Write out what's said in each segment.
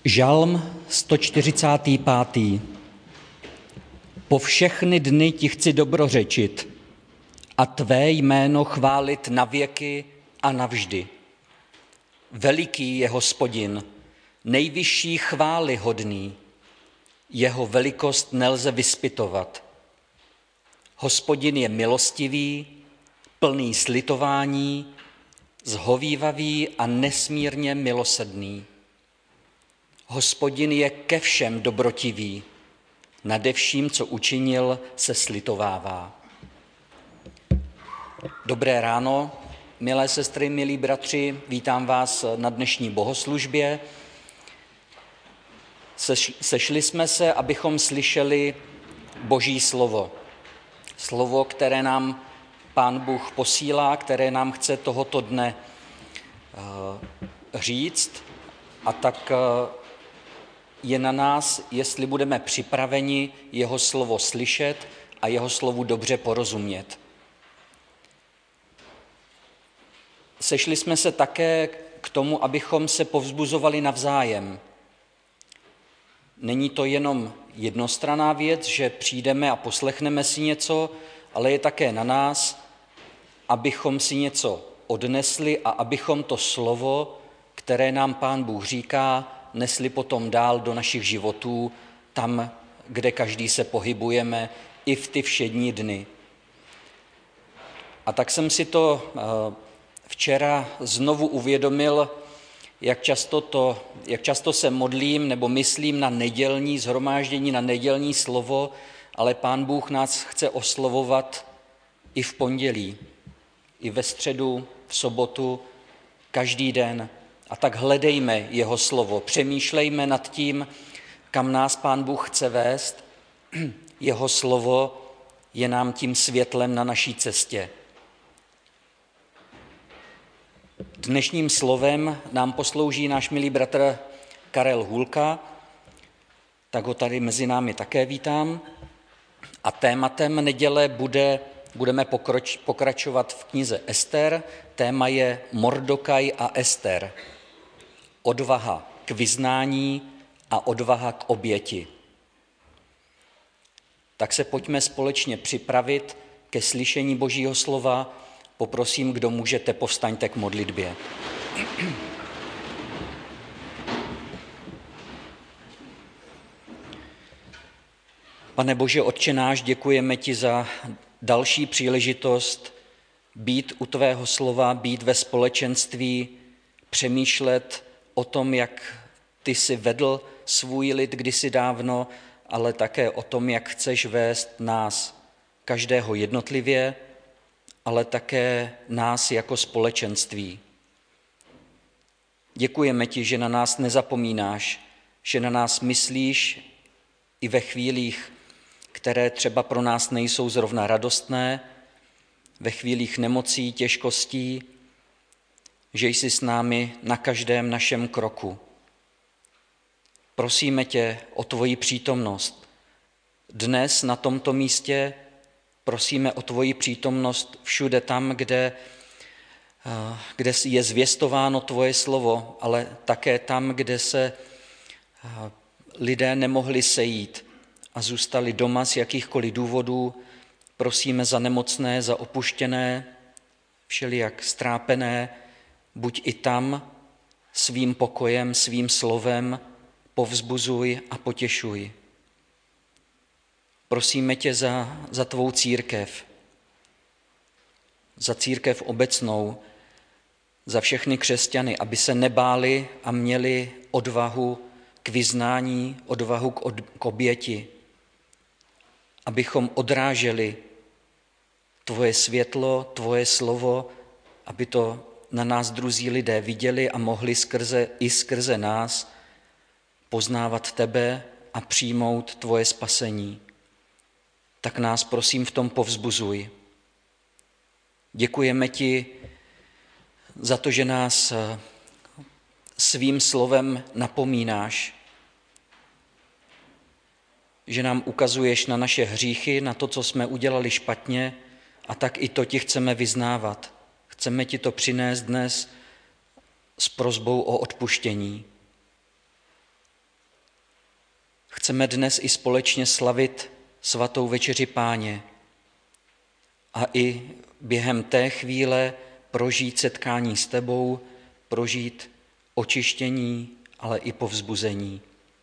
Žalm 145. Po všechny dny ti chci dobrořečit a tvé jméno chválit na věky a navždy. Veliký je Hospodin, nejvyšší chvály hodný, jeho velikost nelze vyzpytovat. Hospodin je milostivý, plný slitování, zhovívavý a nesmírně milosrdný. Hospodin je ke všem dobrotivý, nade vším, co učinil, se slitovává. Dobré ráno, milé sestry, milí bratři, vítám vás na dnešní bohoslužbě. Sešli jsme se, abychom slyšeli Boží slovo. Slovo, které nám Pán Bůh posílá, které nám chce tohoto dne říct, a tak je na nás, jestli budeme připraveni jeho slovo slyšet a jeho slovu dobře porozumět. Sešli jsme se také k tomu, abychom se povzbuzovali navzájem. Není to jenom jednostranná věc, že přijdeme a poslechneme si něco, ale je také na nás, abychom si něco odnesli a abychom to slovo, které nám Pán Bůh říká, nesli potom dál do našich životů, tam, kde každý se pohybujeme, i v ty všední dny. A tak jsem si to včera znovu uvědomil, jak často se modlím nebo myslím na nedělní shromáždění, na nedělní slovo, ale Pán Bůh nás chce oslovovat i v pondělí, i ve středu, v sobotu, každý den. A tak hledejme jeho slovo, přemýšlejme nad tím, kam nás Pán Bůh chce vést. Jeho slovo je nám tím světlem na naší cestě. Dnešním slovem nám poslouží náš milý bratr Karel Hůlka, tak ho tady mezi námi také vítám. A tématem neděle budeme pokračovat v knize Ester. Téma je Mordokaj a Ester. Odvaha k vyznání a odvaha k oběti. Tak se pojďme společně připravit ke slyšení Božího slova. Poprosím, kdo můžete, povstaňte k modlitbě. Pane Bože, Otče náš, děkujeme ti za další příležitost být u tvého slova, být ve společenství, přemýšlet o tom, jak ty jsi vedl svůj lid kdysi dávno, ale také o tom, jak chceš vést nás, každého jednotlivě, ale také nás jako společenství. Děkujeme ti, že na nás nezapomínáš, že na nás myslíš i ve chvílích, které třeba pro nás nejsou zrovna radostné, ve chvílích nemocí, těžkostí, že jsi s námi na každém našem kroku. Prosíme tě o tvoji přítomnost. Dnes na tomto místě prosíme o tvoji přítomnost všude tam, kde je zvěstováno tvoje slovo, ale také tam, kde se lidé nemohli sejít a zůstali doma z jakýchkoliv důvodů. Prosíme za nemocné, za opuštěné, všelijak strápené, buď i tam svým pokojem, svým slovem povzbuzuj a potěšuj. Prosíme tě za tvou církev, za církev obecnou, za všechny křesťany, aby se nebáli a měli odvahu k vyznání, odvahu k oběti, abychom odráželi tvoje světlo, tvoje slovo, aby to na nás druzí lidé viděli a mohli skrze nás poznávat tebe a přijmout tvoje spasení. Tak nás prosím v tom povzbuzuj. Děkujeme ti za to, že nás svým slovem napomínáš, že nám ukazuješ na naše hříchy, na to, co jsme udělali špatně, a tak i to ti chceme vyznávat. Chceme ti to přinést dnes s prosbou o odpuštění. Chceme dnes i společně slavit svatou večeři Páně a i během té chvíle prožít setkání s tebou, prožít očištění, ale i povzbuzení.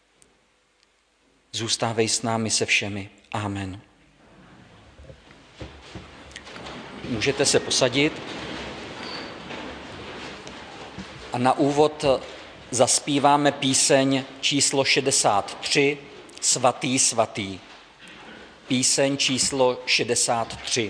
Zůstávej s námi se všemi. Amen. Můžete se posadit a na úvod zaspíváme píseň číslo 63, Svatý, svatý. Píseň číslo 63.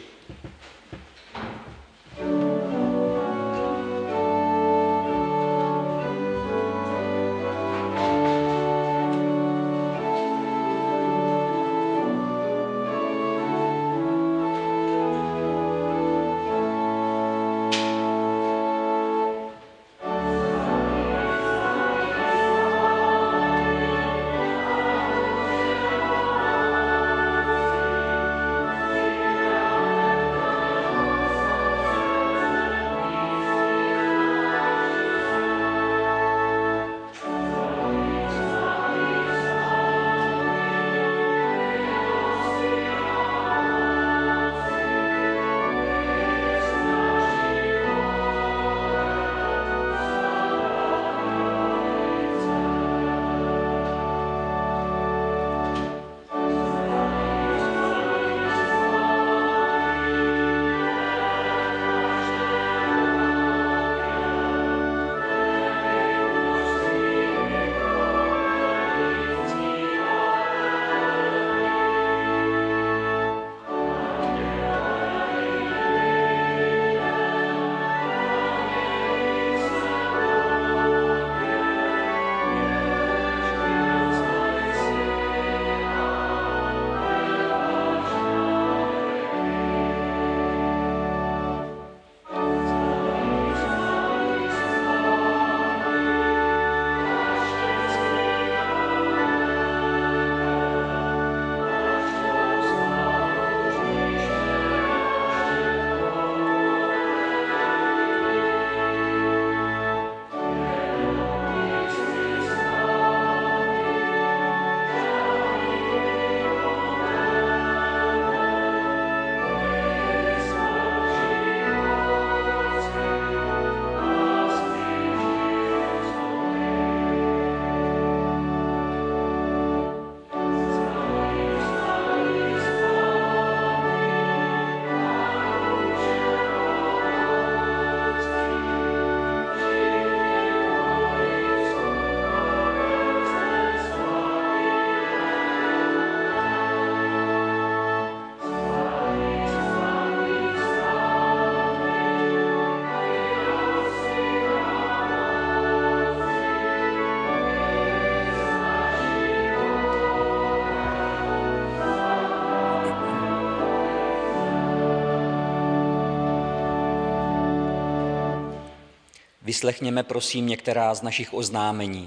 Vyslechněme prosím některá z našich oznámení.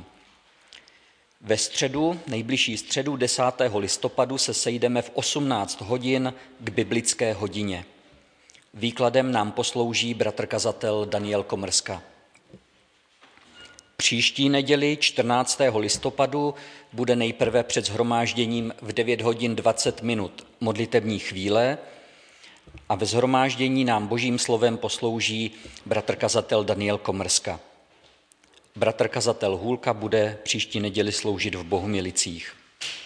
Ve středu, nejbližší středu 10. listopadu se sejdeme v 18 hodin k biblické hodině. Výkladem nám poslouží bratr kazatel Daniel Komrska. Příští neděli 14. listopadu bude nejprve před shromážděním v 9 hodin 20 minut modlitební chvíle a ve shromáždění nám božím slovem poslouží bratr kazatel Daniel Komrska. Bratr kazatel Hůlka bude příští neděli sloužit v Bohumilicích.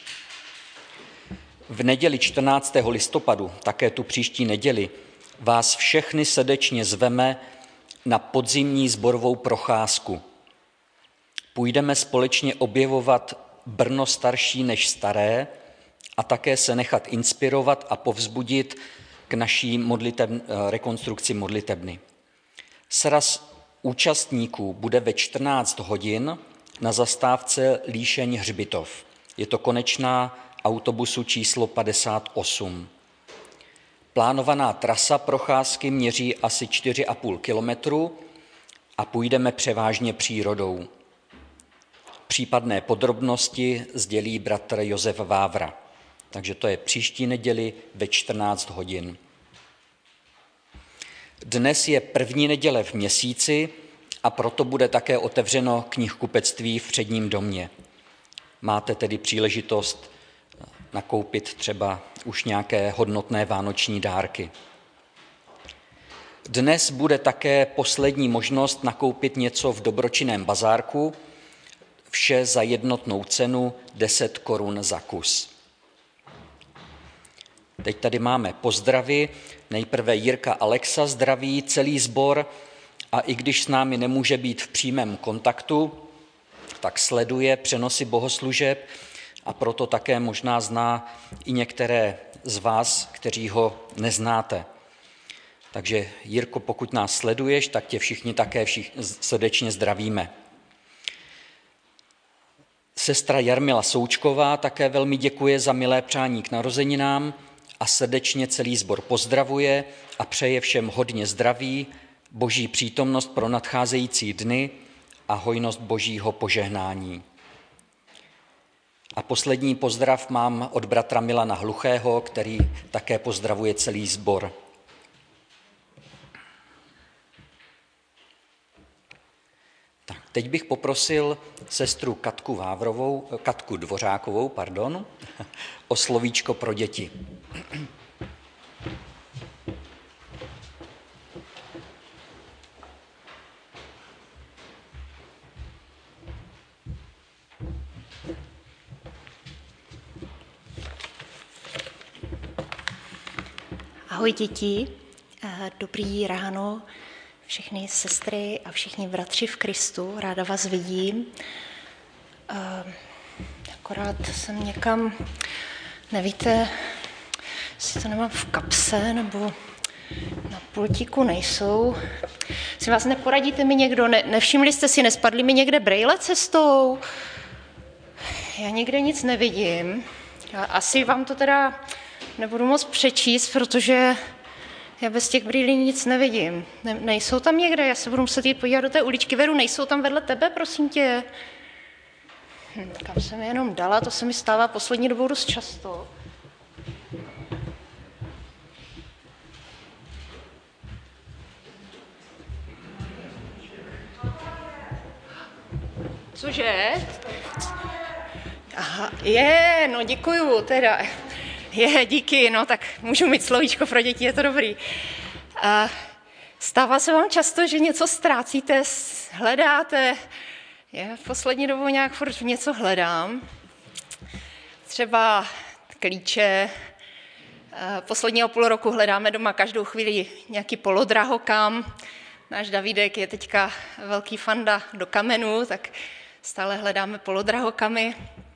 V neděli 14. listopadu, také tu příští neděli, vás všechny srdečně zveme na podzimní sborovou procházku. Půjdeme společně objevovat Brno starší než staré a také se nechat inspirovat a povzbudit k naší rekonstrukci modlitebny. Sraz účastníků bude ve 14 hodin na zastávce Líšeň Hřbitov. Je to konečná autobusu číslo 58. Plánovaná trasa procházky měří asi 4,5 kilometru a půjdeme převážně přírodou. Případné podrobnosti sdělí bratr Josef Vávra. Takže to je příští neděli ve 14 hodin. Dnes je první neděle v měsíci a proto bude také otevřeno knihkupectví v Předním domě. máte tedy příležitost nakoupit třeba už nějaké hodnotné vánoční dárky. Dnes bude také poslední možnost nakoupit něco v dobročinném bazárku, vše za jednotnou cenu 10 korun za kus. Teď tady máme pozdravy. Nejprve Jirka Alexa zdraví celý sbor a i když s námi nemůže být v přímém kontaktu, tak sleduje přenosy bohoslužeb a proto také možná zná i některé z vás, kteří ho neznáte. Takže Jirko, pokud nás sleduješ, tak tě všichni také srdečně zdravíme. Sestra Jarmila Součková také velmi děkuje za milé přání k narozeninám a srdečně celý sbor pozdravuje a přeje všem hodně zdraví, boží přítomnost pro nadcházející dny a hojnost božího požehnání. A poslední pozdrav mám od bratra Milana Hluchého, který také pozdravuje celý sbor. Tak, teď bych poprosil sestru Katku Dvořákovou, o slovíčko pro děti. Ahoj děti, dobrý ráno, všechny sestry a všichni bratři v Kristu, ráda vás vidím. Akorát jsem někam, nevíte, jestli to nemám v kapse nebo na pultíku nejsou. Si vás neporadíte mi někdo, nevšimli jste si, nespadly mi někde brejle cestou? Já nikde nic nevidím. Asi vám to teda nebudu moc přečíst, protože já bez těch brýlí nic nevidím. Nejsou tam někde, já se budu muset jít podívat do té uličky. Veru, nejsou tam vedle tebe, prosím tě? Kam jsem je jenom dala, to se mi stává poslední dobou dost často. Cože? Aha, no děkuju teda. Díky, no tak můžu mít slovíčko pro děti, je to dobrý. Stává se vám často, že něco ztrácíte, hledáte? Já v poslední dobou nějak furt něco hledám. Třeba klíče. Posledního půl roku hledáme doma každou chvíli nějaký polodrahokam. Náš Davídek je teďka velký fanda do kamenů, tak stále hledáme polodrahokamy.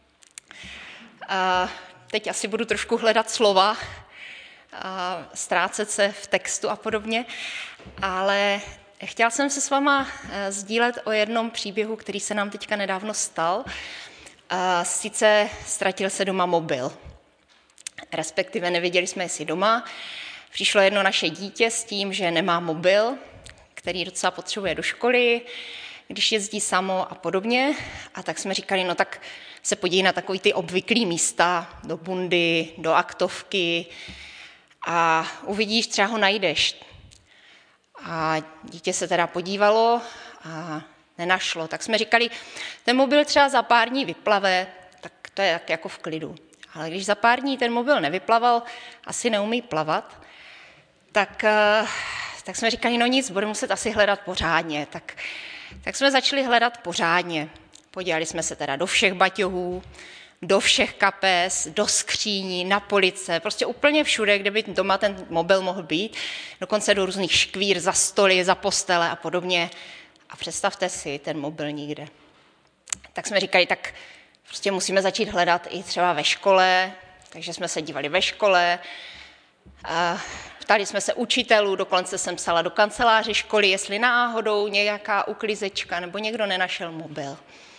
Teď asi budu trošku hledat slova, ztrácet se v textu a podobně, ale chtěla jsem se s váma sdílet o jednom příběhu, který se nám teďka nedávno stal. Sice ztratil se doma mobil, respektive nevěděli jsme, jestli doma. Přišlo jedno naše dítě s tím, že nemá mobil, který docela potřebuje do školy, když jezdí samo a podobně. A tak jsme říkali, no tak se podívej na takový ty obvyklý místa, do bundy, do aktovky a uvidíš, třeba ho najdeš. A dítě se teda podívalo a nenašlo. Tak jsme říkali, ten mobil třeba za pár dní vyplave, tak to je tak jako v klidu. Ale když za pár dní ten mobil nevyplaval, asi neumí plavat, tak jsme říkali, no nic, budeme muset asi hledat pořádně. Tak jsme začali hledat pořádně. Podívali jsme se teda do všech baťohů, do všech kapes, do skříní, na police, prostě úplně všude, kde by doma ten mobil mohl být, dokonce do různých škvír, za stoly, za postele a podobně. A představte si, ten mobil nikde. Tak jsme říkali, tak prostě musíme začít hledat i třeba ve škole, takže jsme se dívali ve škole, ptali jsme se učitelů, dokonce jsem psala do kanceláře školy, jestli náhodou nějaká uklizečka nebo někdo nenašel mobil.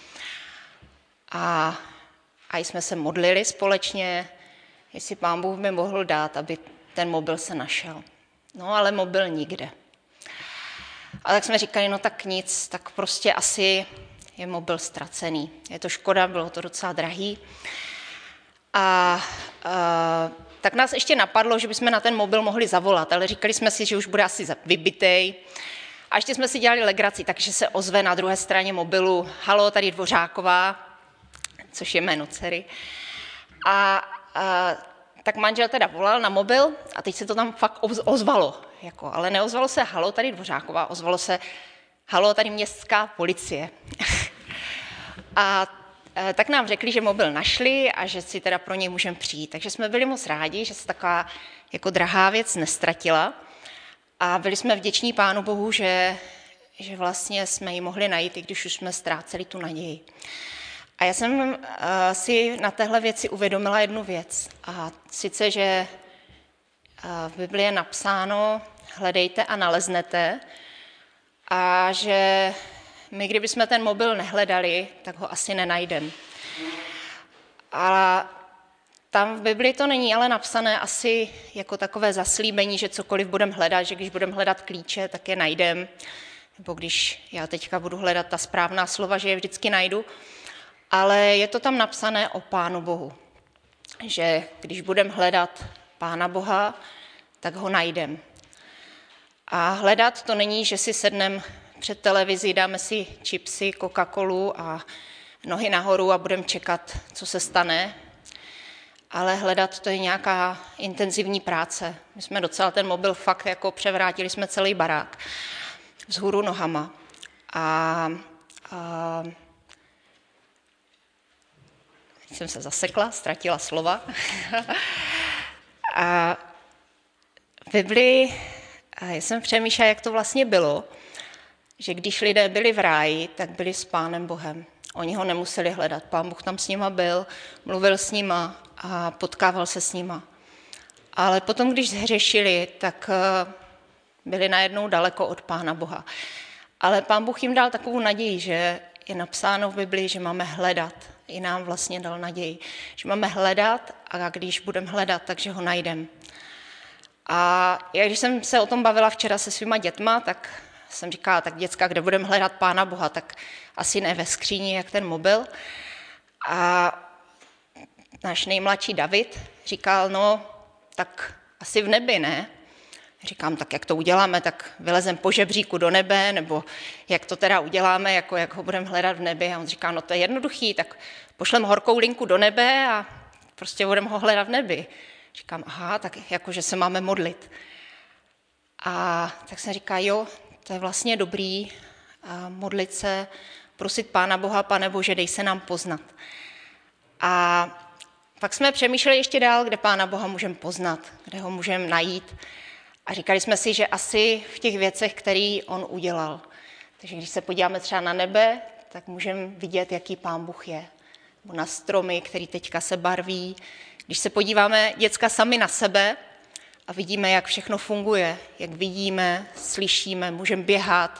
A jsme se modlili společně, jestli Pán Bůh by mohl dát, aby ten mobil se našel. No ale mobil nikde. A tak jsme říkali, no tak nic, tak prostě asi je mobil ztracený. Je to škoda, bylo to docela drahý. Tak nás ještě napadlo, že bychom na ten mobil mohli zavolat, ale říkali jsme si, že už bude asi vybitej. A ještě jsme si dělali legraci, takže se ozve na druhé straně mobilu, halo, tady Dvořáková, což je jméno dcery. A tak manžel teda volal na mobil a teď se to tam fakt ozvalo. Jako, ale neozvalo se halo, tady Dvořáková, ozvalo se halo, tady městská policie. A tak nám řekli, že mobil našli a že si teda pro něj můžeme přijít. Takže jsme byli moc rádi, že se taková jako drahá věc nestratila. A byli jsme vděční Pánu Bohu, že vlastně jsme ji mohli najít, i když už jsme ztráceli tu naději. A já jsem si na téhle věci uvědomila jednu věc. A sice, že v Biblii je napsáno, hledejte a naleznete. A že my, kdybychom ten mobil nehledali, tak ho asi nenajdeme. A tam v Biblii to není ale napsané asi jako takové zaslíbení, že cokoliv budeme hledat, že když budeme hledat klíče, tak je najdem. Nebo když já teďka budu hledat ta správná slova, že je vždycky najdu. Ale je to tam napsané o Pánu Bohu. Že když budeme hledat Pána Boha, tak ho najdem. A hledat to není, že si sedneme před televizí, dáme si chipsy, Coca-Colu a nohy nahoru a budeme čekat, co se stane. Ale hledat to je nějaká intenzivní práce. My jsme docela ten mobil fakt jako převrátili jsme celý barák vzhůru nohama. A jsem se zasekla, ztratila slova. A v Biblii já jsem přemýšlela, jak to vlastně bylo, že když lidé byli v ráji, tak byli s Pánem Bohem. Oni ho nemuseli hledat. Pán Bůh tam s nima byl, mluvil s nima a potkával se s nima. Ale potom, když zhřešili, tak byli najednou daleko od Pána Boha. Ale Pán Bůh jim dal takovou naději, že je napsáno v Biblii, že máme hledat. I nám vlastně dal naději, že máme hledat a když budeme hledat, takže ho najdeme. A když jsem se o tom bavila včera se svýma dětma, tak jsem říkala, tak děcka, kde budeme hledat Pána Boha, tak asi ne ve skříni, jak ten mobil. A náš nejmladší David říkal, no, tak asi v nebi, ne? Říkám, tak jak to uděláme, tak vylezem po žebříku do nebe, nebo jak to teda uděláme, jako jak ho budeme hledat v nebi. A on říká, no to je jednoduchý, tak pošlem horkou linku do nebe a prostě budeme ho hledat v nebi. Říkám, aha, tak jakože se máme modlit. A tak jsem říká, jo, to je vlastně dobrý, modlit se, prosit Pána Boha, Pane Bože, dej se nám poznat. A pak jsme přemýšleli ještě dál, kde Pána Boha můžeme poznat, kde ho můžeme najít. A říkali jsme si, že asi v těch věcech, které on udělal. Takže když se podíváme třeba na nebe, tak můžeme vidět, jaký Pán Bůh je. Nebo na stromy, který teďka se barví. Když se podíváme děcka sami na sebe a vidíme, jak všechno funguje, jak vidíme, slyšíme, můžeme běhat,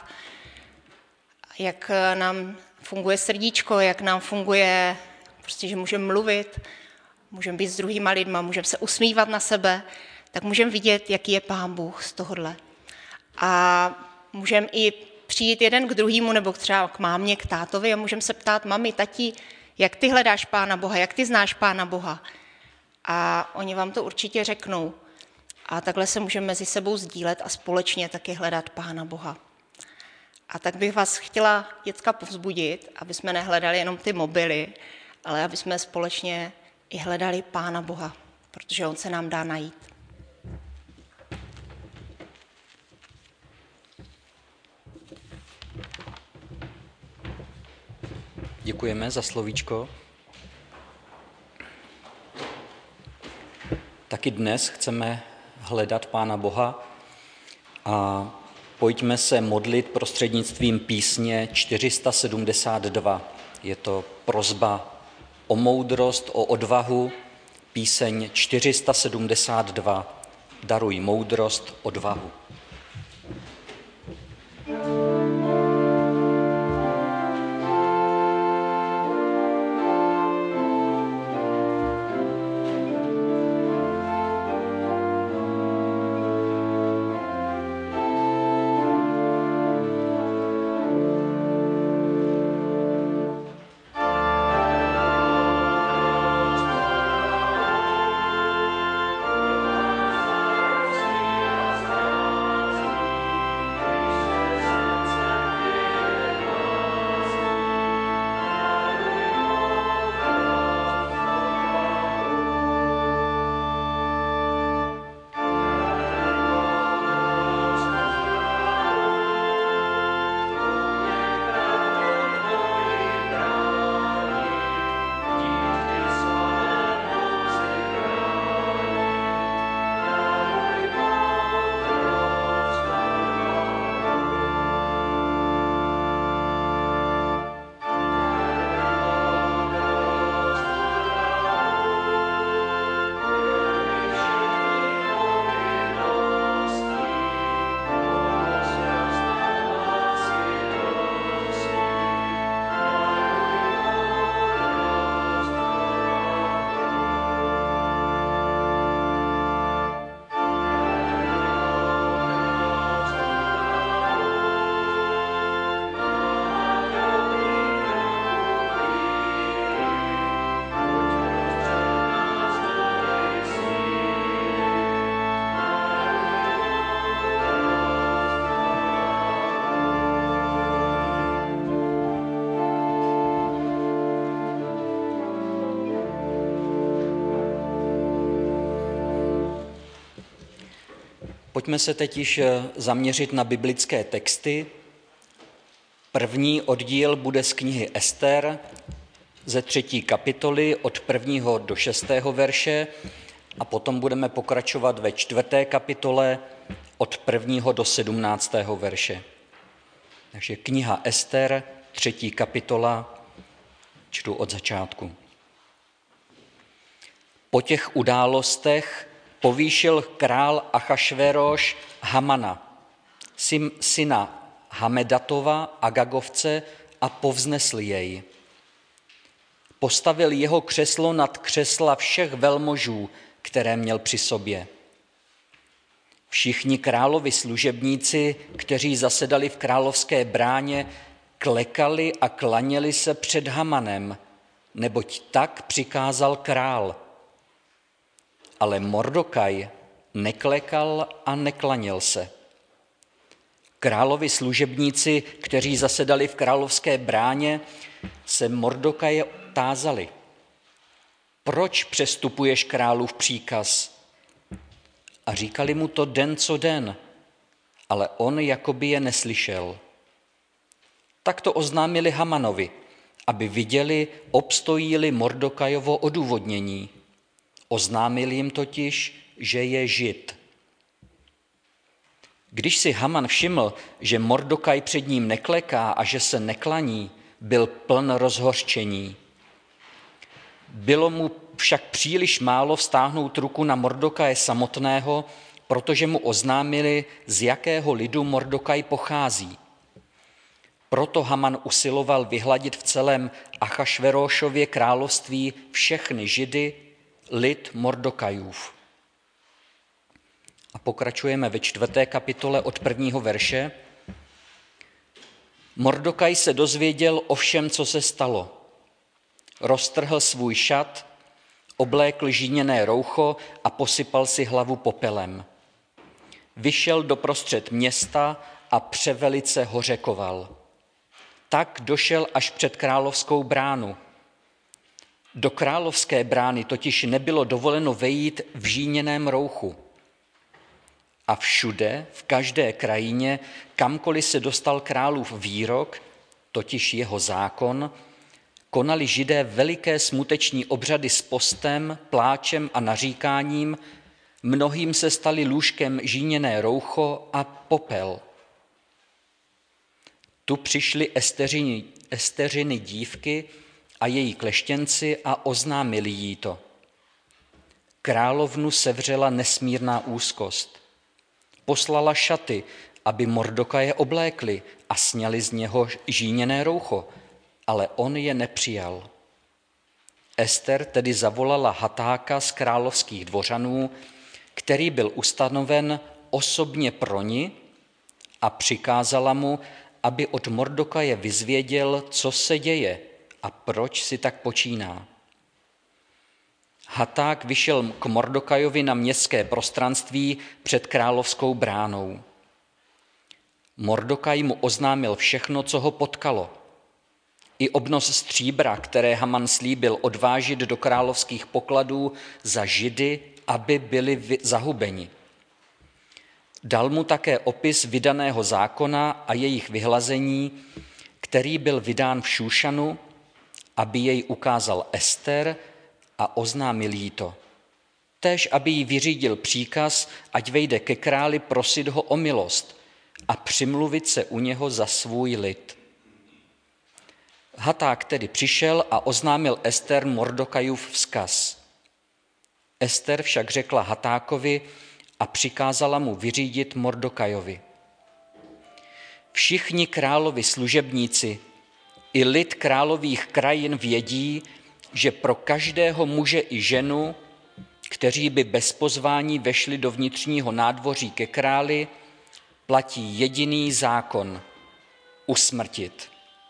jak nám funguje srdíčko, jak nám funguje, prostě, že můžeme mluvit, můžeme být s druhýma lidma, můžeme se usmívat na sebe, tak můžeme vidět, jaký je Pán Bůh z tohohle. A můžeme i přijít jeden k druhému, nebo třeba k mámě, k tátovi a můžeme se ptát, mami, tati, jak ty hledáš Pána Boha, jak ty znáš Pána Boha. A oni vám to určitě řeknou. A takhle se můžeme mezi sebou sdílet a společně taky hledat Pána Boha. A tak bych vás chtěla, děcka, povzbudit, aby jsme nehledali jenom ty mobily, ale aby jsme společně i hledali Pána Boha, protože on se nám dá najít. Děkujeme za slovíčko. Taky dnes chceme hledat Pána Boha a pojďme se modlit prostřednictvím písně 472. Je to prosba o moudrost, o odvahu, píseň 472. Daruj moudrost, odvahu. Pojďme se teď již zaměřit na biblické texty. První oddíl bude z knihy Ester ze 3. kapitoly od 1. do 6. verše a potom budeme pokračovat ve 4. kapitole od 1. do 17. verše. Takže kniha Ester, 3. kapitola, čtu od začátku. Po těch událostech povýšil král Achašvéroš Hamana, syna Hamedatova, Agagovce, a povznesl jej. Postavil jeho křeslo nad křesla všech velmožů, které měl při sobě. Všichni královi služebníci, kteří zasedali v královské bráně, klekali a klaněli se před Hamanem, neboť tak přikázal král. Ale Mordokaj neklekal a neklaněl se. Královi služebníci, kteří zasedali v královské bráně, se Mordokaje tázali: Proč přestupuješ králův příkaz? A říkali mu to den co den, ale on jakoby je neslyšel. Tak to oznámili Hamanovi, aby viděli, obstojí-li Mordokajovo odůvodnění. Oznámil jim totiž, že je Žid. Když si Haman všiml, že Mordokaj před ním nekleká a že se neklaní, byl pln rozhořčení. Bylo mu však příliš málo vztáhnout ruku na Mordokaje samotného, protože mu oznámili, z jakého lidu Mordokaj pochází. Proto Haman usiloval vyhladit v celém Achašverošově království všechny Židy, lid Mordokajův. A pokračujeme ve 4. kapitole od 1. verše. Mordokaj se dozvěděl o všem, co se stalo. Roztrhl svůj šat, oblékl žíněné roucho a posypal si hlavu popelem. Vyšel doprostřed města a převelice hořekoval. Tak došel až před královskou bránu. Do královské brány totiž nebylo dovoleno vejít v žíněném rouchu. A všude, v každé krajině, kamkoliv se dostal králův výrok, totiž jeho zákon, konali Židé veliké smuteční obřady s postem, pláčem a naříkáním, mnohým se stali lůžkem žíněné roucho a popel. Tu přišli Esteřiny dívky a její kleštěnci a oznámili jí to. Královnu sevřela nesmírná úzkost. Poslala šaty, aby Mordokaje oblékli a sňali z něho žíněné roucho, ale on je nepřijal. Ester tedy zavolala Hatáka z královských dvořanů, který byl ustanoven osobně pro ni, a přikázala mu, aby od Mordokaje vyzvěděl, co se děje a proč si tak počíná. Haták vyšel k Mordokajovi na městské prostranství před královskou bránou. Mordokaj mu oznámil všechno, co ho potkalo. I obnos stříbra, které Haman slíbil odvážit do královských pokladů za Židy, aby byli zahubeni. Dal mu také opis vydaného zákona a jejich vyhlazení, který byl vydán v Šúšanu, aby jej ukázal Ester a oznámil jí to. Též, aby jí vyřídil příkaz, ať vejde ke králi prosit ho o milost a přimluvit se u něho za svůj lid. Haták tedy přišel a oznámil Ester Mordokajův vzkaz. Ester však řekla Hatákovi a přikázala mu vyřídit Mordokajovi. Všichni královi služebníci i lid králových krajin vědí, že pro každého muže i ženu, kteří by bez pozvání vešli do vnitřního nádvoří ke králi, platí jediný zákon – usmrtit.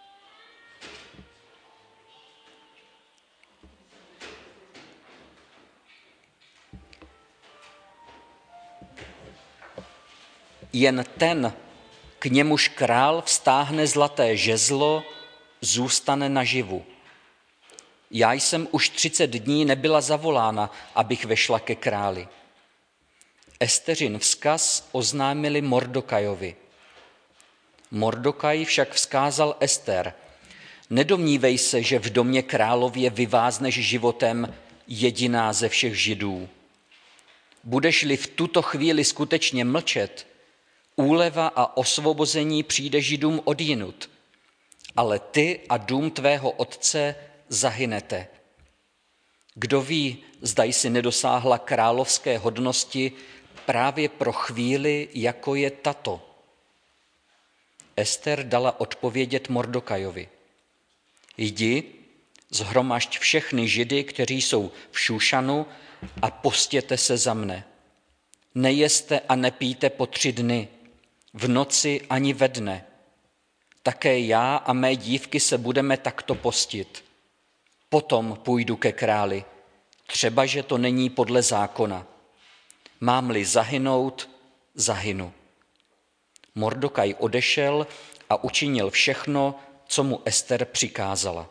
Jen ten, k němuž král vztáhne zlaté žezlo, zůstane naživu. Já jsem už 30 dní nebyla zavolána, abych vešla ke králi. Esteřin vzkaz oznámili Mordokajovi. Mordokaj však vzkázal Ester: nedomnívej se, že v domě králově vyvázneš životem jediná ze všech Židů. Budeš-li v tuto chvíli skutečně mlčet, úleva a osvobození přijde Židům odjinud, ale ty a dům tvého otce zahynete. Kdo ví, zda jsi nedosáhla královské hodnosti právě pro chvíli, jako je tato. Ester dala odpovědět Mordokajovi: jdi, shromažď všechny Židy, kteří jsou v Šušanu, a postěte se za mne. Nejeste a nepijte po 3 dny, v noci ani ve dne. Také já a mé dívky se budeme takto postit. Potom půjdu ke králi, třeba že to není podle zákona. Mám-li zahynout, zahynu. Mordokaj odešel a učinil všechno, co mu Ester přikázala.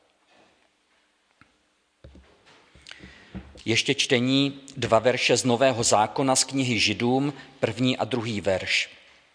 Ještě čtení 2 verše z Nového zákona z knihy Židům, 1. a 2. verš.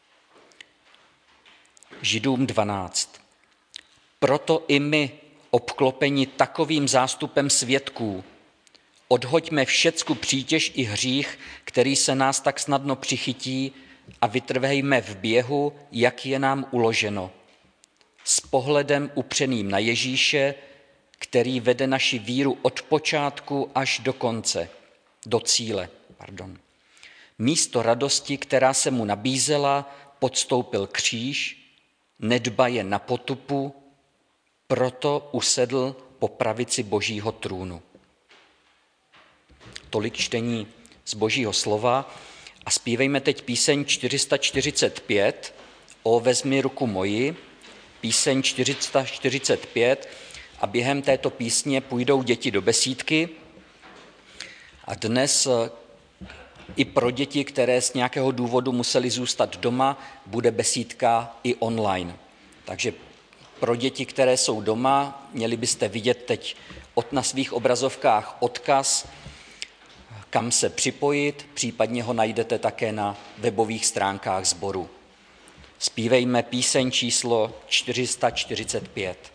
Židům 12. Proto i my, obklopeni takovým zástupem svědků, odhoďme všecku přítěž i hřích, který se nás tak snadno přichytí, a vytrvejme v běhu, jak je nám uloženo, s pohledem upřeným na Ježíše, který vede naši víru od počátku až do konce, do cíle. Místo radosti, která se mu nabízela, podstoupil kříž, nedbaje na potupu, proto usedl po pravici Božího trůnu. Tolik čtení z Božího slova a zpívejme teď píseň 445, O vezmi ruku moji, píseň 445, a během této písně půjdou děti do besídky. A dnes i pro děti, které z nějakého důvodu museli zůstat doma, bude besídka i online. Takže pro děti, které jsou doma, měli byste vidět teď na svých obrazovkách odkaz, kam se připojit, případně ho najdete také na webových stránkách sboru. Zpívejme píseň číslo 445.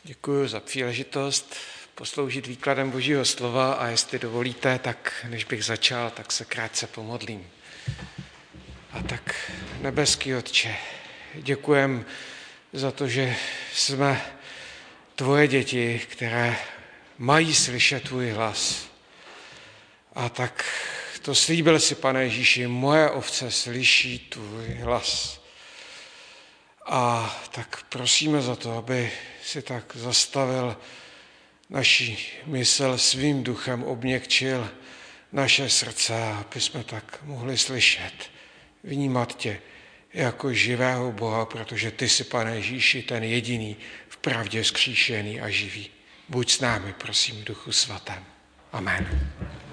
Děkuji za příležitost posloužit výkladem Božího slova a jestli dovolíte, tak než bych začal, tak se krátce pomodlím. A tak, nebeský Otče, děkujem za to, že jsme tvoje děti, které mají slyšet tvůj hlas. A tak to slíbil si, Pane Ježíši, moje ovce slyší tvůj hlas. A tak prosíme za to, aby si tak zastavil naši mysl svým duchem, obměkčil naše srdce, aby jsme tak mohli slyšet, vnímat tě jako živého Boha, protože ty jsi, Pane Ježíši, ten jediný v pravdě vzkříšený a živý. Buď s námi, prosím, Duchu Svatém. Amen.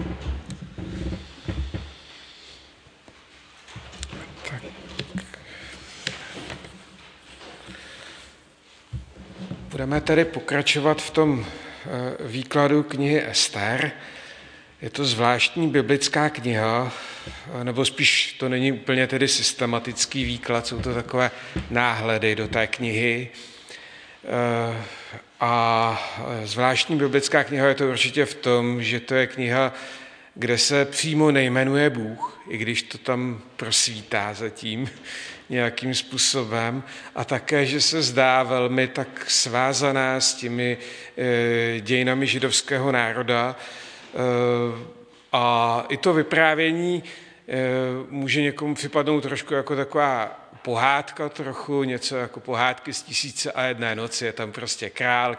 Budeme tedy pokračovat v tom výkladu knihy Ester. Je to zvláštní biblická kniha, nebo spíš to není úplně tedy systematický výklad, jsou to takové náhledy do té knihy. A zvláštní biblická kniha je to určitě v tom, že to je kniha, kde se přímo nejmenuje Bůh, i když to tam prosvítá zatím nějakým způsobem, a také, že se zdá velmi tak svázaná s těmi dějinami židovského národa. A i to vyprávění může někomu připadnout trošku jako taková pohádka trochu, něco jako pohádky z 1001 noci, je tam prostě král,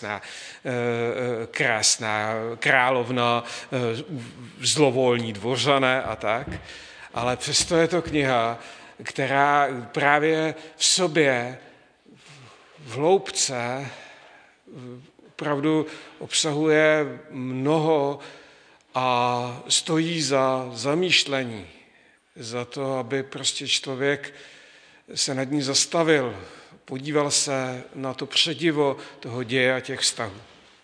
krásná královna, zlovolní dvořané a tak. Ale přesto je to kniha, která právě v sobě, v hloubce, opravdu obsahuje mnoho a stojí za zamýšlení, za to, aby prostě člověk se nad ní zastavil, podíval se na to předivo toho děje a těch vztahů.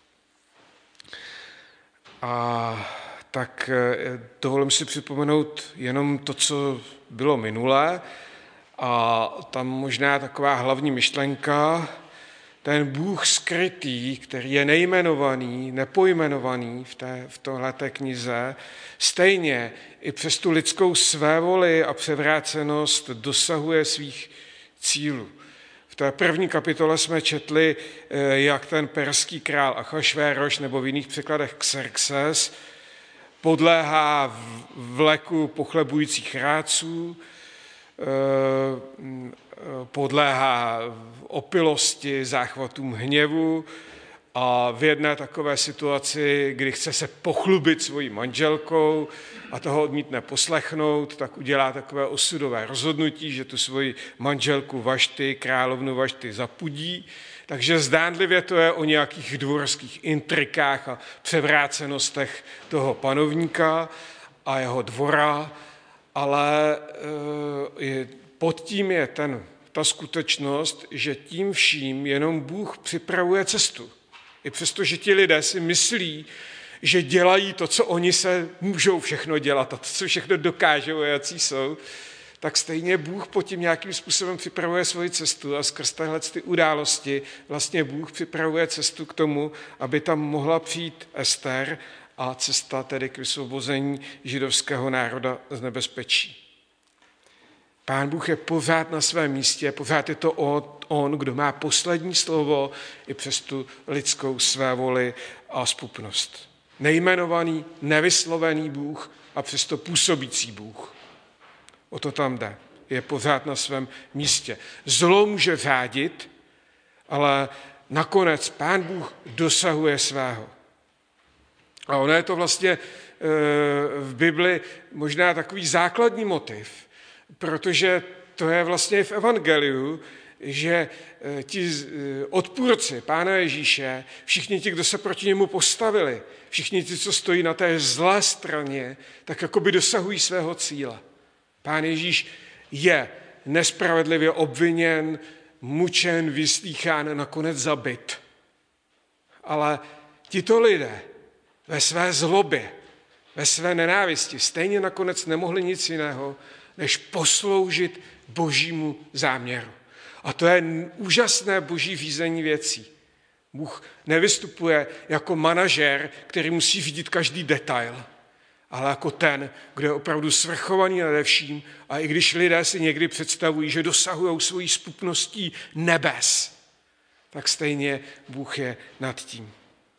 A tak dovolím si připomenout jenom to, co bylo minulé, a tam možná taková hlavní myšlenka, ten Bůh skrytý, který je nejmenovaný, nepojmenovaný v tohleté knize, stejně i přes tu lidskou svévoli a převrácenost dosahuje svých cílů. V té první kapitole jsme četli, jak ten perský král Achašvéroš, nebo v jiných překladech Xerxes, podléhá vleku pochlebujících rádců, podléhá opilosti, záchvatům hněvu a v jedné takové situaci, kdy chce se pochlubit svojí manželkou a toho odmítne poslechnout, tak udělá takové osudové rozhodnutí, že tu svoji manželku Vašty, královnu Vašty, zapudí. Takže zdánlivě to je o nějakých dvorských intrikách a převrácenostech toho panovníka a jeho dvora, ale pod tím je ta skutečnost, že tím vším jenom Bůh připravuje cestu. I přesto, že ti lidé si myslí, že dělají to, co oni se můžou všechno dělat a to, co všechno dokážou a jací jsou, tak stejně Bůh pod tím nějakým způsobem připravuje svoji cestu a skrz téhle ty události vlastně Bůh připravuje cestu k tomu, aby tam mohla přijít Ester a cesta tedy k vysvobození židovského národa z nebezpečí. Pán Bůh je pořád na svém místě, pořád je to on, kdo má poslední slovo i přes tu lidskou svévoli a zpupnost. Nejmenovaný, nevyslovený Bůh a přesto působící Bůh. O to tam jde. Je pořád na svém místě. Zlo může řádit, ale nakonec Pán Bůh dosahuje svého. A ono je to vlastně v Bibli možná takový základní motiv, protože to je vlastně v evangeliu, že ti odpůrci Pána Ježíše, všichni ti, kdo se proti němu postavili, všichni ti, co stojí na té zlé straně, tak jakoby dosahují svého cíle. Pán Ježíš je nespravedlivě obviněn, mučen, vyslýchán, nakonec zabit. Ale tito lidé ve své zlobě, ve své nenávisti stejně nakonec nemohli nic jiného, než posloužit Božímu záměru. A to je úžasné Boží řízení věcí. Bůh nevystupuje jako manažer, který musí vidět každý detail, ale jako ten, kdo je opravdu svrchovaný nade vším. A i když lidé si někdy představují, že dosahují svojí zpupností nebes, tak stejně Bůh je nad tím.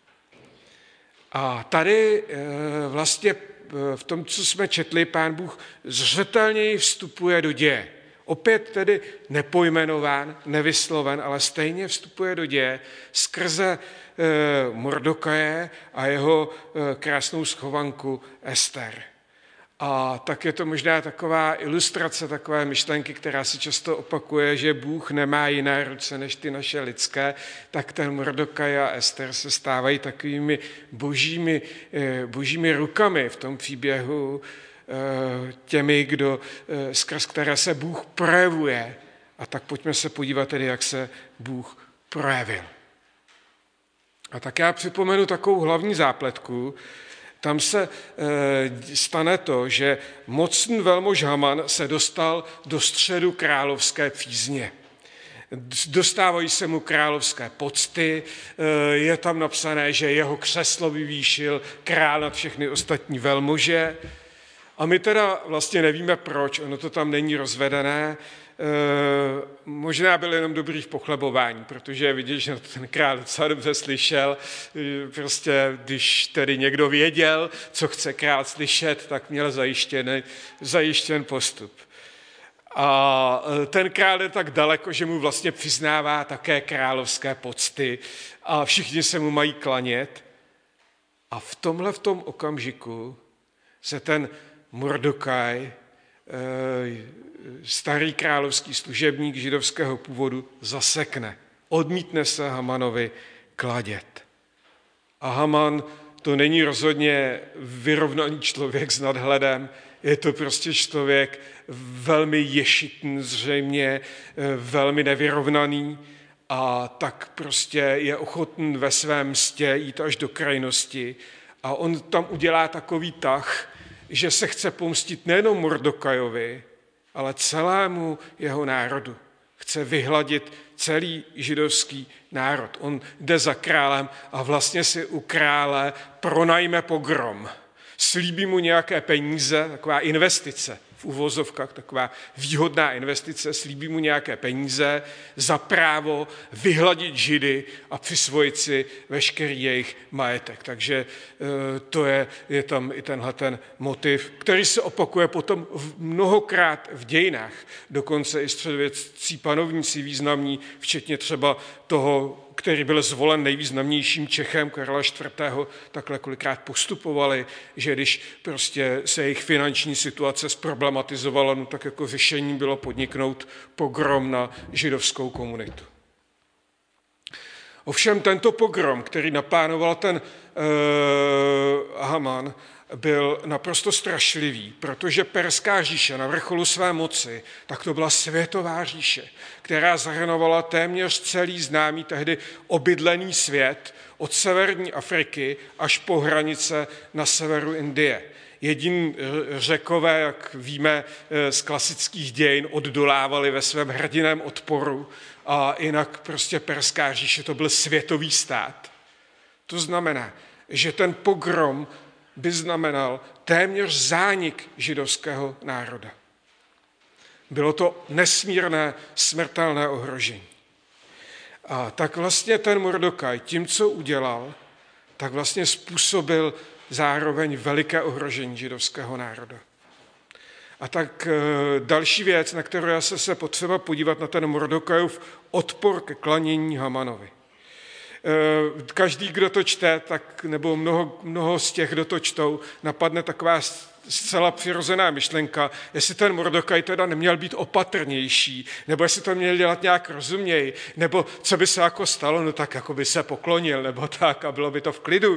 A tady vlastně v tom, co jsme četli, Pán Bůh zřetelněji vstupuje do děje. Opět tedy nepojmenován, nevysloven, ale stejně vstupuje do děje skrze Mordokaje a jeho krásnou schovanku Ester. A tak je to možná taková ilustrace, takové myšlenky, která se často opakuje, že Bůh nemá jiné ruce než ty naše lidské, tak ten Mordokaj a Ester se stávají takovými božími rukami v tom příběhu, těmi, skrz které se Bůh projevuje. A tak pojďme se podívat tedy, jak se Bůh projevil. A tak já připomenu takovou hlavní zápletku. Tam se stane to, že mocný velmož Haman se dostal do středu královské přízně. Dostávají se mu královské pocty, je tam napsané, že jeho křeslo vyvýšil král nad všechny ostatní velmože. A my teda vlastně nevíme proč, ono to tam není rozvedené, možná byl jenom dobrý v pochlebování, protože je vidět, že ten král docela dobře slyšel, prostě když tedy někdo věděl, co chce král slyšet, tak měl zajištěn postup. A ten král je tak daleko, že mu vlastně přiznává také královské pocty a všichni se mu mají klanět. A v tom okamžiku se ten Mordokaj, starý královský služebník židovského původu, zasekne. Odmítne se Hamanovi kladět. A Haman to není rozhodně vyrovnaný člověk s nadhledem, je to prostě člověk velmi ješitný, zřejmě velmi nevyrovnaný a tak prostě je ochotný ve svém mstě jít až do krajnosti a on tam udělá takový tah, že se chce pomstit nejenom Mordokajovi, ale celému jeho národu. Chce vyhladit celý židovský národ. On jde za králem a vlastně si u krále pronajme pogrom. Slíbí mu nějaké peníze, taková investice, v uvozovkách taková výhodná investice, slíbí mu nějaké peníze za právo vyhladit Židy a přisvojit si veškerý jejich majetek. Takže to je tam i tenhle ten motiv, který se opakuje potom mnohokrát v dějinách. Dokonce i středověcí panovníci významní, včetně třeba toho, který byl zvolen nejvýznamnějším Čechem, Karla IV., takhle kolikrát postupovali, že když prostě se jejich finanční situace zproblematizovala, no tak jako řešení bylo podniknout pogrom na židovskou komunitu. Ovšem tento pogrom, který naplánoval ten Haman, byl naprosto strašlivý, protože Perská říše na vrcholu své moci, tak to byla světová říše, která zahrnovala téměř celý známý tehdy obydlený svět od severní Afriky až po hranice na severu Indie. Jediní Řekové, jak víme z klasických dějin, oddolávali ve svém hrdiném odporu a jinak prostě Perská říše to byl světový stát. To znamená, že ten pogrom by znamenal téměř zánik židovského národa. Bylo to nesmírné smrtelné ohrožení. A tak vlastně ten Mordokaj tím, co udělal, tak vlastně způsobil zároveň veliké ohrožení židovského národa. A tak další věc, na kterou já se potřeba podívat, na ten Mordokajův odpor ke klanění Hamanovi. Každý, kdo to čte, tak, nebo mnoho z těch, kdo to čtou, napadne taková zcela přirozená myšlenka, jestli ten Mordokaj teda neměl být opatrnější, nebo jestli to měl dělat nějak rozuměji, nebo co by se jako stalo, no tak jako by se poklonil, nebo tak a bylo by to v klidu.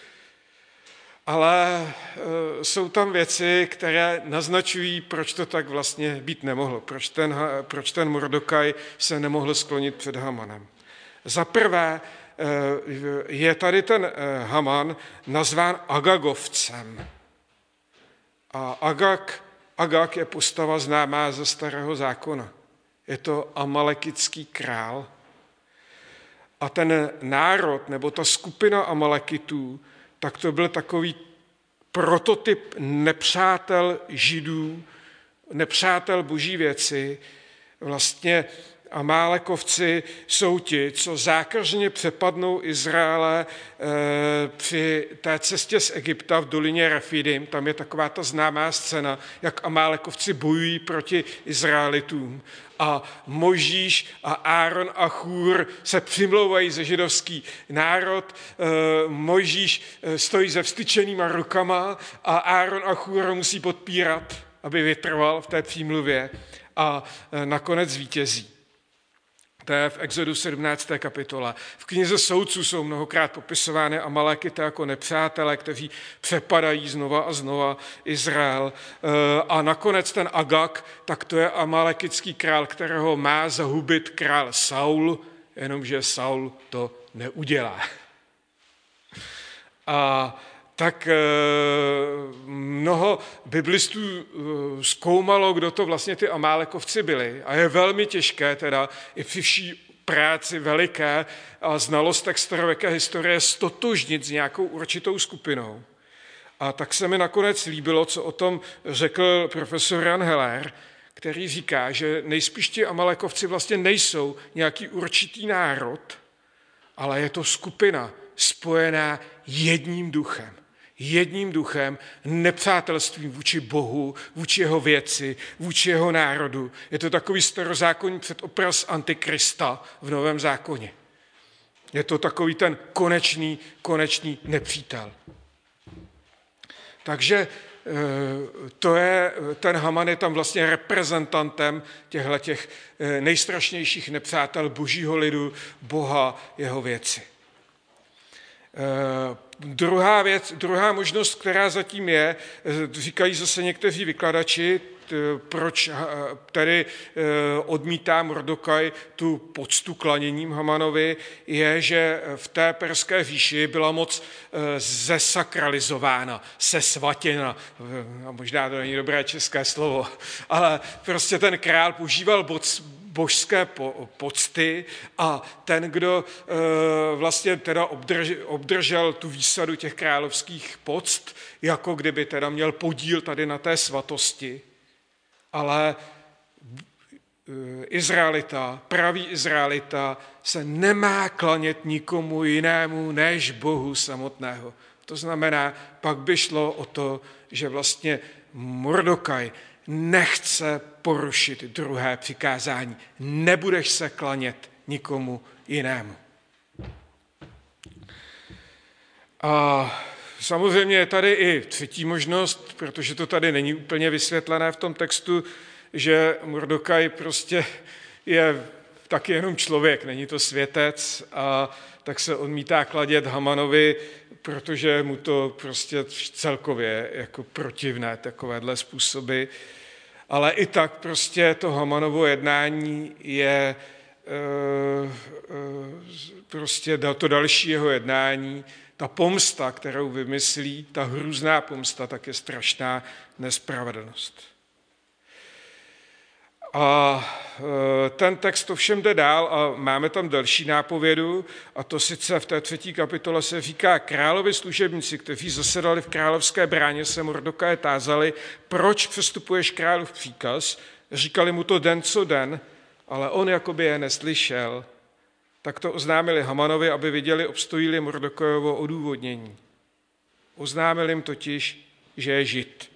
Ale jsou tam věci, které naznačují, proč to tak vlastně být nemohlo, proč ten Mordokaj se nemohl sklonit před Hamanem. Za prvé je tady ten Haman nazván Agagovcem. A Agag je postava známá ze Starého zákona. Je to amalekitský král. A ten národ, nebo ta skupina Amalekitů, tak to byl takový prototyp nepřátel Židů, nepřátel boží věci. Vlastně Amálekovci jsou ti, co zákeřně přepadnou Izraele při té cestě z Egypta v dolině Refidim. Tam je taková ta známá scéna, jak Amálekovci bojují proti Izraelitům. A Mojžíš a Áron a Chúr se přimlouvají za židovský národ. Mojžíš stojí se vztyčenýma rukama a Áron a Chúr ho musí podpírat, aby vytrval v té přímluvě a nakonec zvítězí. To je v Exodu 17. kapitole. V knize Soudců jsou mnohokrát popisovány Amalekity jako nepřátelé, kteří přepadají znova a znova Izrael. A nakonec ten Agag, tak to je amalekitský král, kterého má zahubit král Saul, jenomže Saul to neudělá. A tak mnoho biblistů zkoumalo, kdo to vlastně ty Amálekovci byli. A je velmi těžké teda i při vší práci veliké a znalostech starověké historie stotožnit s nějakou určitou skupinou. A tak se mi nakonec líbilo, co o tom řekl profesor Jan Heller, který říká, že nejspíš ti Amálekovci vlastně nejsou nějaký určitý národ, ale je to skupina spojená jedním duchem, nepřátelstvím vůči Bohu, vůči jeho věci, vůči jeho národu. Je to takový starozákonní předobraz Antikrista v Novém zákoně. Je to takový ten konečný nepřítel. Takže ten Haman je tam vlastně reprezentantem těch nejstrašnějších nepřátel božího lidu, Boha, jeho věci. Druhá možnost, která zatím je, říkají zase někteří vykladači, proč tedy odmítá Mordokaj tu poctu klaněním Hamanovi, je, že v té perské říši byla moc zesakralizována, sesvatěna, a možná to není dobré české slovo, ale prostě ten král používal božské pocty a ten, kdo vlastně teda obdržel tu výsadu těch královských poct, jako kdyby teda měl podíl tady na té svatosti, ale pravý Izraelita se nemá klanět nikomu jinému než Bohu samotného. To znamená, pak by šlo o to, že vlastně Mordokaj nechce porušit druhé přikázání. Nebudeš se klanět nikomu jinému. A samozřejmě je tady i třetí možnost, protože to tady není úplně vysvětlené v tom textu, že Mordokaj prostě je taky jenom člověk, není to světec a tak se odmítá kladět Hamanovi, protože mu to prostě celkově jako protivné takovéhle způsoby. Ale i tak prostě to Hamanovo jednání je prostě to další jeho jednání. Ta pomsta, kterou vymyslí, ta hrůzná pomsta, tak je strašná nespravedlnost. A ten text ovšem jde dál a máme tam další nápovědu, a to sice v té 3. kapitole se říká: královi služebníci, kteří zasedali v královské bráně, se Mordokaje tázali, proč přestupuješ králův příkaz. Říkali mu to den co den, ale on jakoby je neslyšel. Tak to oznámili Hamanovi, aby viděli, obstojí-li Mordokajovo odůvodnění. Oznámili jim totiž, že je Žid.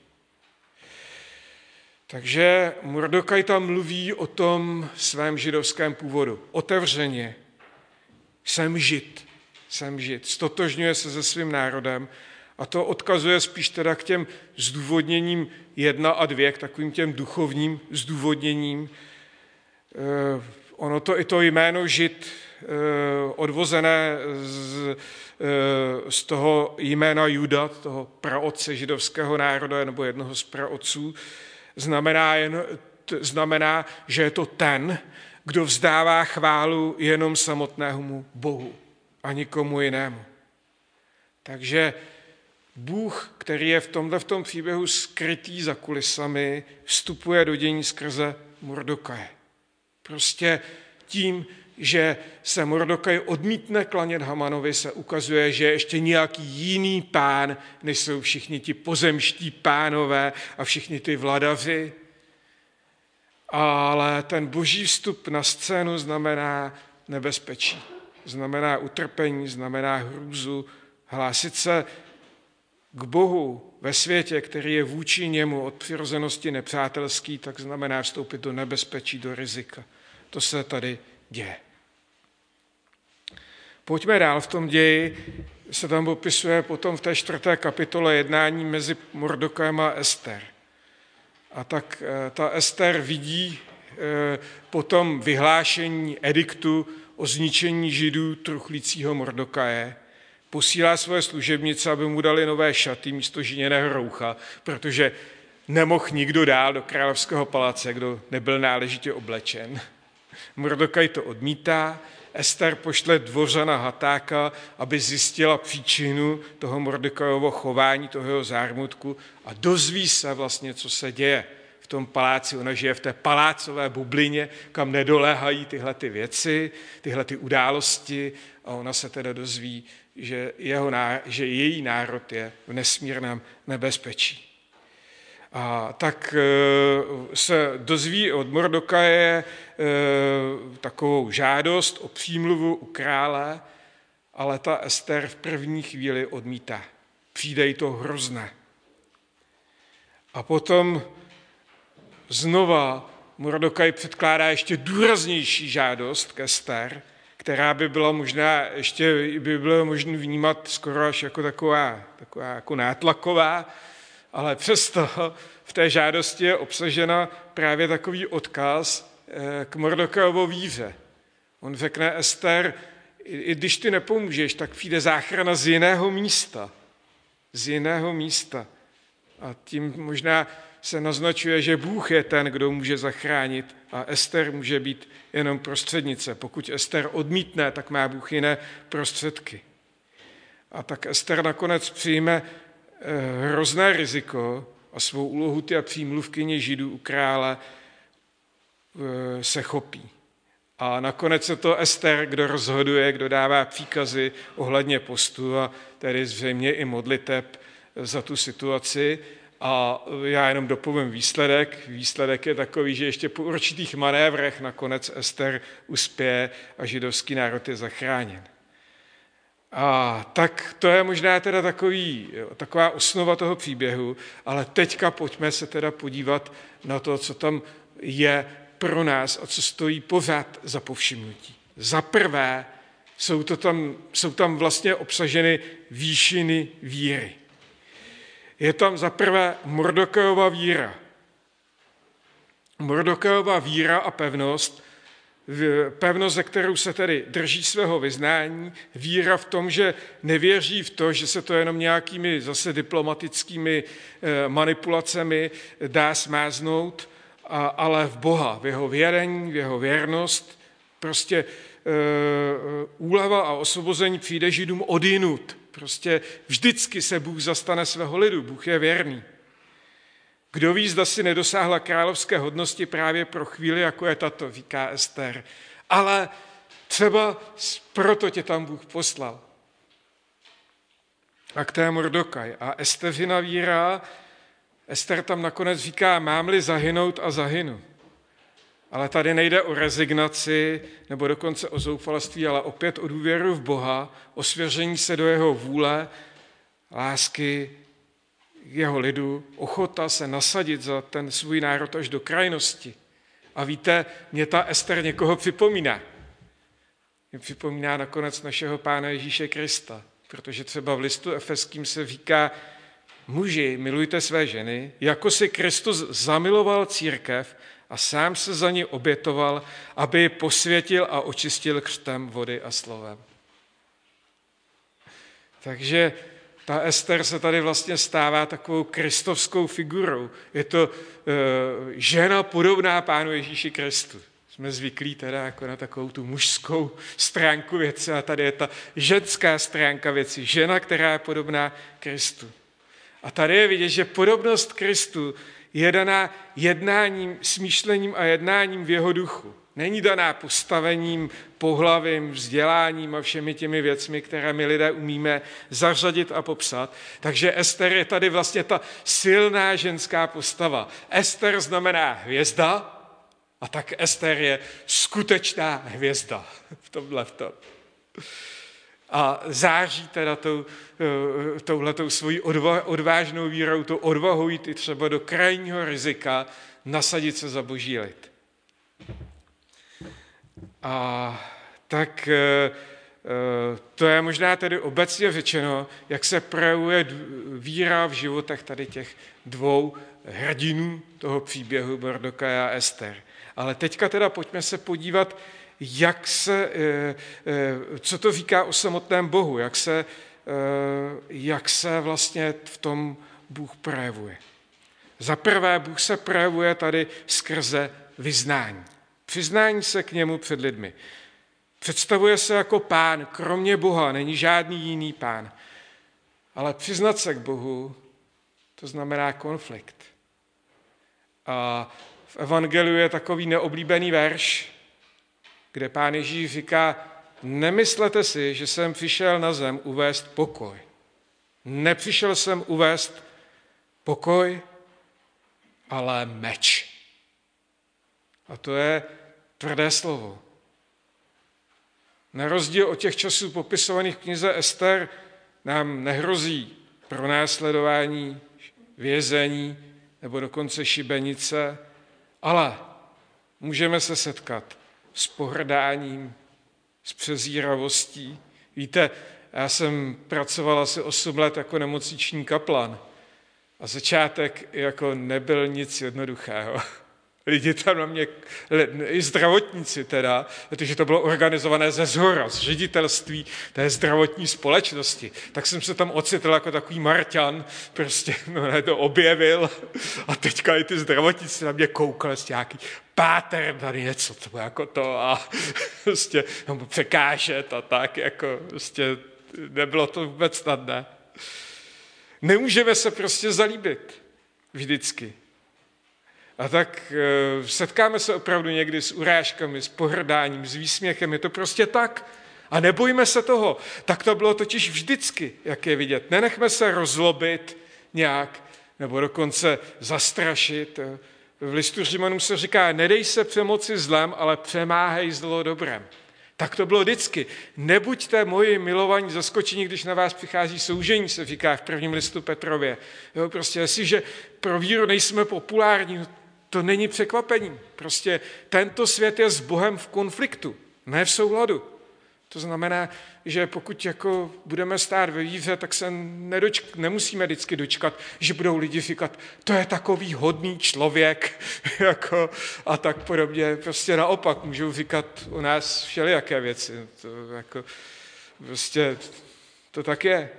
Takže Mordokaj tam mluví o tom svém židovském původu. Otevřeně. Jsem Žid. Stotožňuje se se svým národem. A to odkazuje spíš teda k těm zdůvodněním 1 a 2, k takovým těm duchovním zdůvodněním. Ono to i to jméno Žid, odvozené z toho jména Juda, toho praotce židovského národa, nebo jednoho z praotců, znamená, že je to ten, kdo vzdává chválu jenom samotnému Bohu a nikomu jinému. Takže Bůh, který je v tom příběhu skrytý za kulisami, vstupuje do dění skrze Mordokaje. Prostě tím, že se Mordokaj odmítne klanět Hamanovi, se ukazuje, že je ještě nějaký jiný pán, než jsou všichni ti pozemští pánové a všichni ty vladaři. Ale ten boží vstup na scénu znamená nebezpečí, znamená utrpení, znamená hrůzu. Hlásit se k Bohu ve světě, který je vůči němu od přirozenosti nepřátelský, tak znamená vstoupit do nebezpečí, do rizika. To se tady děje. Pojďme dál v tom ději, se tam popisuje potom v té 4. kapitole jednání mezi Mordokajem a Ester. A tak ta Ester vidí po tom vyhlášení ediktu o zničení Židů truchlícího Mordokaje, posílá svoje služebnice, aby mu dali nové šaty místo žiněného roucha, protože nemohl nikdo dál do královského paláce, kdo nebyl náležitě oblečen. Mordokaj to odmítá, Ester pošle dvořana Hatáka, aby zjistila příčinu toho Mordokajovo chování, toho jeho zármutku a dozví se vlastně, co se děje v tom paláci. Ona žije v té palácové bublině, kam nedoléhají tyhle ty věci, tyhle ty události a ona se teda dozví, že její národ je v nesmírném nebezpečí. A tak se dozví od Mordokaje takovou žádost o přímluvu u krále, ale ta Ester v první chvíli odmítá. Přijde jí to hrozné. A potom znova Mordokaj předkládá ještě důraznější žádost k Ester, která by byla možná ještě by bylo možné vnímat skoro až jako taková jako nátlaková, ale přesto v té žádosti je obsažena právě takový odkaz k Mordokajovo víře. On řekne Ester, i když ty nepomůžeš, tak přijde záchrana z jiného místa. Z jiného místa. A tím možná se naznačuje, že Bůh je ten, kdo může zachránit a Ester může být jenom prostřednice. Pokud Ester odmítne, tak má Bůh jiné prostředky. A tak Ester nakonec přijme hrozné riziko a svou úlohu ty a přímluvkyně Židů u krále se chopí. A nakonec je to Ester, kdo rozhoduje, kdo dává příkazy ohledně postu a tedy zřejmě i modliteb za tu situaci. A já jenom dopovím výsledek. Výsledek je takový, že ještě po určitých manévrech nakonec Ester uspěje a židovský národ je zachráněn. A tak to je možná teda taková osnova toho příběhu, ale teďka pojďme se teda podívat na to, co tam je pro nás a co stojí pořád za povšimnutí. Za prvé jsou tam vlastně obsaženy výšiny víry. Je tam za prvé Mordokajova víra. Mordokajova víra a pevnost, ze kterou se tedy drží svého vyznání, víra v tom, že nevěří v to, že se to jenom nějakými zase diplomatickými manipulacemi dá smáznout, ale v Boha, v jeho věrení, v jeho věrnost. Prostě úleva a osvobození přijde Židům odjinud. Prostě vždycky se Bůh zastane svého lidu, Bůh je věrný. Kdo ví, zda si nedosáhla královské hodnosti právě pro chvíli, jako je tato, říká Ester. Ale třeba proto tě tam Bůh poslal. A k té Mordokaj. A Esteřina víra, Ester tam nakonec říká, mám-li zahynout a zahynu. Ale tady nejde o rezignaci nebo dokonce o zoufalství, ale opět o důvěru v Boha, o svěření se do jeho vůle, lásky k jeho lidu, ochota se nasadit za ten svůj národ až do krajnosti. A víte, mě ta Ester někoho připomíná. Mě připomíná nakonec našeho Pána Ježíše Krista, protože třeba v listu Efeským se říká, muži, milujte své ženy, jako si Kristus zamiloval církev a sám se za ní obětoval, aby ji posvětil a očistil křtem vody a slovem. Takže ta Ester se tady vlastně stává takovou kristovskou figurou. Je to žena podobná Pánu Ježíši Kristu. Jsme zvyklí teda jako na takovou tu mužskou stránku věci a tady je ta ženská stránka věci. Žena, která je podobná Kristu. A tady je vidět, že podobnost Kristu je daná jednáním, smýšlením a jednáním v jeho duchu. Není daná postavením, pohlavím, vzděláním a všemi těmi věcmi, které my lidé umíme zařadit a popsat. Takže Ester je tady vlastně ta silná ženská postava. Ester znamená hvězda a tak Ester je skutečná hvězda v tomhle. A září teda touhletou svojí odvážnou vírou, tou odvahou jít i třeba do krajního rizika, nasadit se za boží lid. A tak to je možná tedy obecně řečeno, jak se projevuje víra v životech tady těch dvou hrdinů toho příběhu Mordechaje a Ester. Ale teďka teda pojďme se podívat, co to říká o samotném Bohu, jak se vlastně v tom Bůh projevuje. Za prvé, Bůh se projevuje tady skrze vyznání. Přiznání se k němu před lidmi. Představuje se jako pán, kromě Boha není žádný jiný pán. Ale přiznat se k Bohu, to znamená konflikt. A v evangeliu je takový neoblíbený verš, kde pán Ježíš říká, nemyslete si, že jsem přišel na zem uvést pokoj. Nepřišel jsem uvést pokoj, ale meč. A to je tvrdé slovo. Na rozdíl od těch časů popisovaných v knize Ester nám nehrozí pronásledování, vězení nebo dokonce šibenice, ale můžeme se setkat s pohrdáním, s přezíravostí. Víte, já jsem pracoval asi 8 let jako nemocniční kaplan a začátek jako nebyl nic jednoduchého. Lidi tam na mě, i zdravotníci teda, protože to bylo organizované ze zhora, z ředitelství té zdravotní společnosti, tak jsem se tam ocitl jako takový Marťan, prostě to objevil a teďka i ty zdravotníci na mě koukali s nějaký páter, tady něco, to bylo jako to a prostě překážet a tak, jako prostě nebylo to vůbec snadné. Nemůžeme se prostě zalíbit vždycky. A tak setkáme se opravdu někdy s urážkami, s pohrdáním, s výsměchem, je to prostě tak. A nebojme se toho. Tak to bylo totiž vždycky, jak je vidět. Nenechme se rozlobit nějak, nebo dokonce zastrašit. V listu Římanům se říká, nedej se přemoci zlem, ale přemáhej zlo dobrem. Tak to bylo vždycky. Nebuďte moji milovaní zaskočení, když na vás přichází soužení, se říká v 1. listu Petrově. Jo, prostě jestliže pro víru nejsme populární, to není překvapením. Prostě tento svět je s Bohem v konfliktu, ne v souladu. To znamená, že pokud jako budeme stát ve víře, tak se nemusíme vždycky dočkat, že budou lidi říkat, to je takový hodný člověk jako, a tak podobně. Prostě naopak můžou říkat o nás všelijaké věci. To, jako, prostě, to tak je.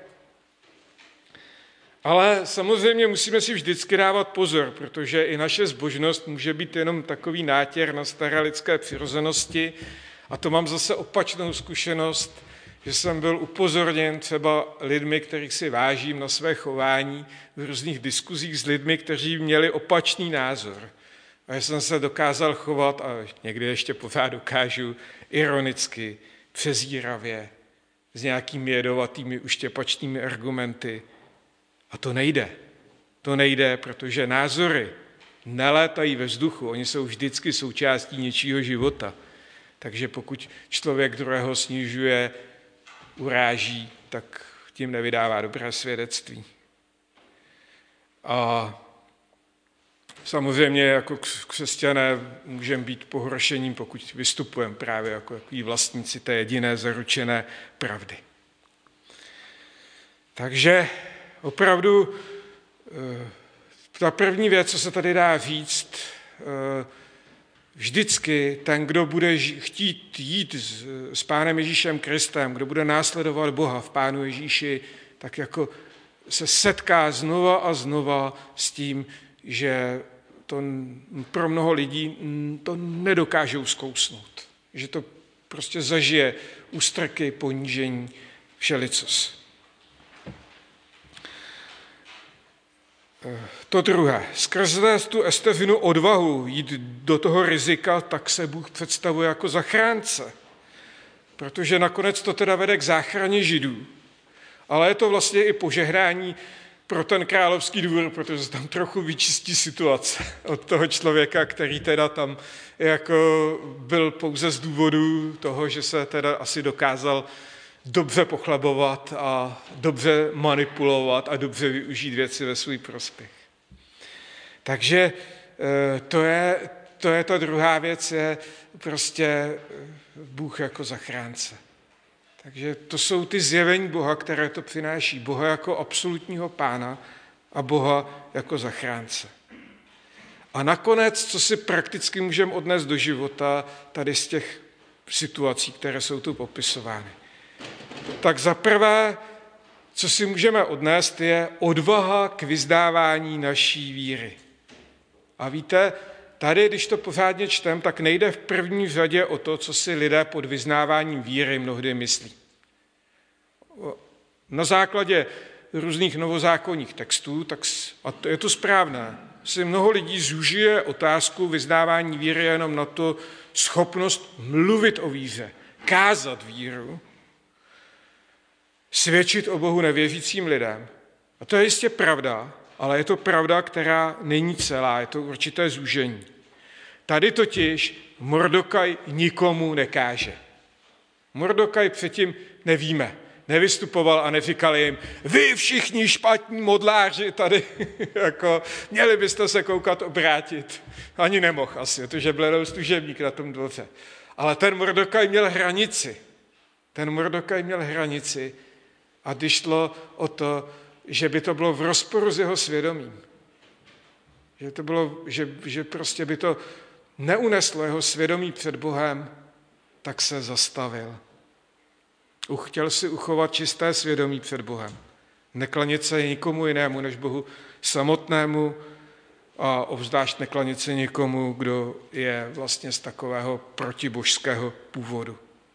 Ale samozřejmě musíme si vždycky dávat pozor, protože i naše zbožnost může být jenom takový nátěr na staré lidské přirozenosti. A to mám zase opačnou zkušenost, že jsem byl upozorněn třeba lidmi, kterých si vážím na své chování v různých diskuzích s lidmi, kteří měli opačný názor. A já jsem se dokázal chovat, a někdy ještě pořád dokážu, ironicky, přezíravě, s nějakými jedovatými, uštěpačnými argumenty. A to nejde. To nejde, protože názory nelétají ve vzduchu, oni jsou vždycky součástí něčího života. Takže pokud člověk druhého snižuje, uráží, tak tím nevydává dobré svědectví. A samozřejmě jako křesťané můžeme být pohoršením, pokud vystupujeme právě jako takový vlastníci té jediné zaručené pravdy. Takže opravdu ta první věc, co se tady dá říct, vždycky ten, kdo bude chtít jít s Pánem Ježíšem Kristem, kdo bude následovat Boha v Pánu Ježíši, tak jako se setká znova a znova s tím, že to pro mnoho lidí to nedokážou zkousnout. Že to prostě zažije ústrky, ponížení, všelicos. To druhé. Skrze tu Estefinu odvahu jít do toho rizika, tak se Bůh představuje jako zachránce. Protože nakonec to teda vede k záchraně Židů. Ale je to vlastně i požehnání pro ten královský dvůr, protože se tam trochu vyčistí situace od toho člověka, který teda tam jako byl pouze z důvodu toho, že se teda asi dokázal dobře pochlebovat a dobře manipulovat a dobře využít věci ve svůj prospěch. Takže to je ta druhá věc, je prostě Bůh jako zachránce. Takže to jsou ty zjevení Boha, které to přináší. Boha jako absolutního pána a Boha jako zachránce. A nakonec, co si prakticky můžeme odnést do života tady z těch situací, které jsou tu popisovány. Tak za prvé, co si můžeme odnést, je odvaha k vyznávání naší víry. A víte, tady, když to pořádně čtem, tak nejde v první řadě o to, co si lidé pod vyznáváním víry mnohdy myslí. Na základě různých novozákonních textů, a je to správné, si mnoho lidí zúžije otázku vyznávání víry jenom na to schopnost mluvit o víře, kázat víru, svědčit o Bohu nevěřícím lidem. A to je jistě pravda, ale je to pravda, která není celá, je to určité zúžení. Tady totiž Mordokaj nikomu nekáže. Mordokaj předtím nevíme, nevystupoval a neříkal jim, vy všichni špatní modláři tady, jako, měli byste se koukat obrátit. Ani nemohl asi, protože byl jenom služebník na tom dvoře. Ale ten Mordokaj měl hranici. A když šlo o to, že by to bylo v rozporu s jeho svědomím, že prostě by to neuneslo jeho svědomí před Bohem, tak se zastavil. Chtěl si uchovat čisté svědomí před Bohem. Neklanit se nikomu jinému než Bohu samotnému a obzvlášť neklanit se nikomu, kdo je vlastně z takového protibožského původu.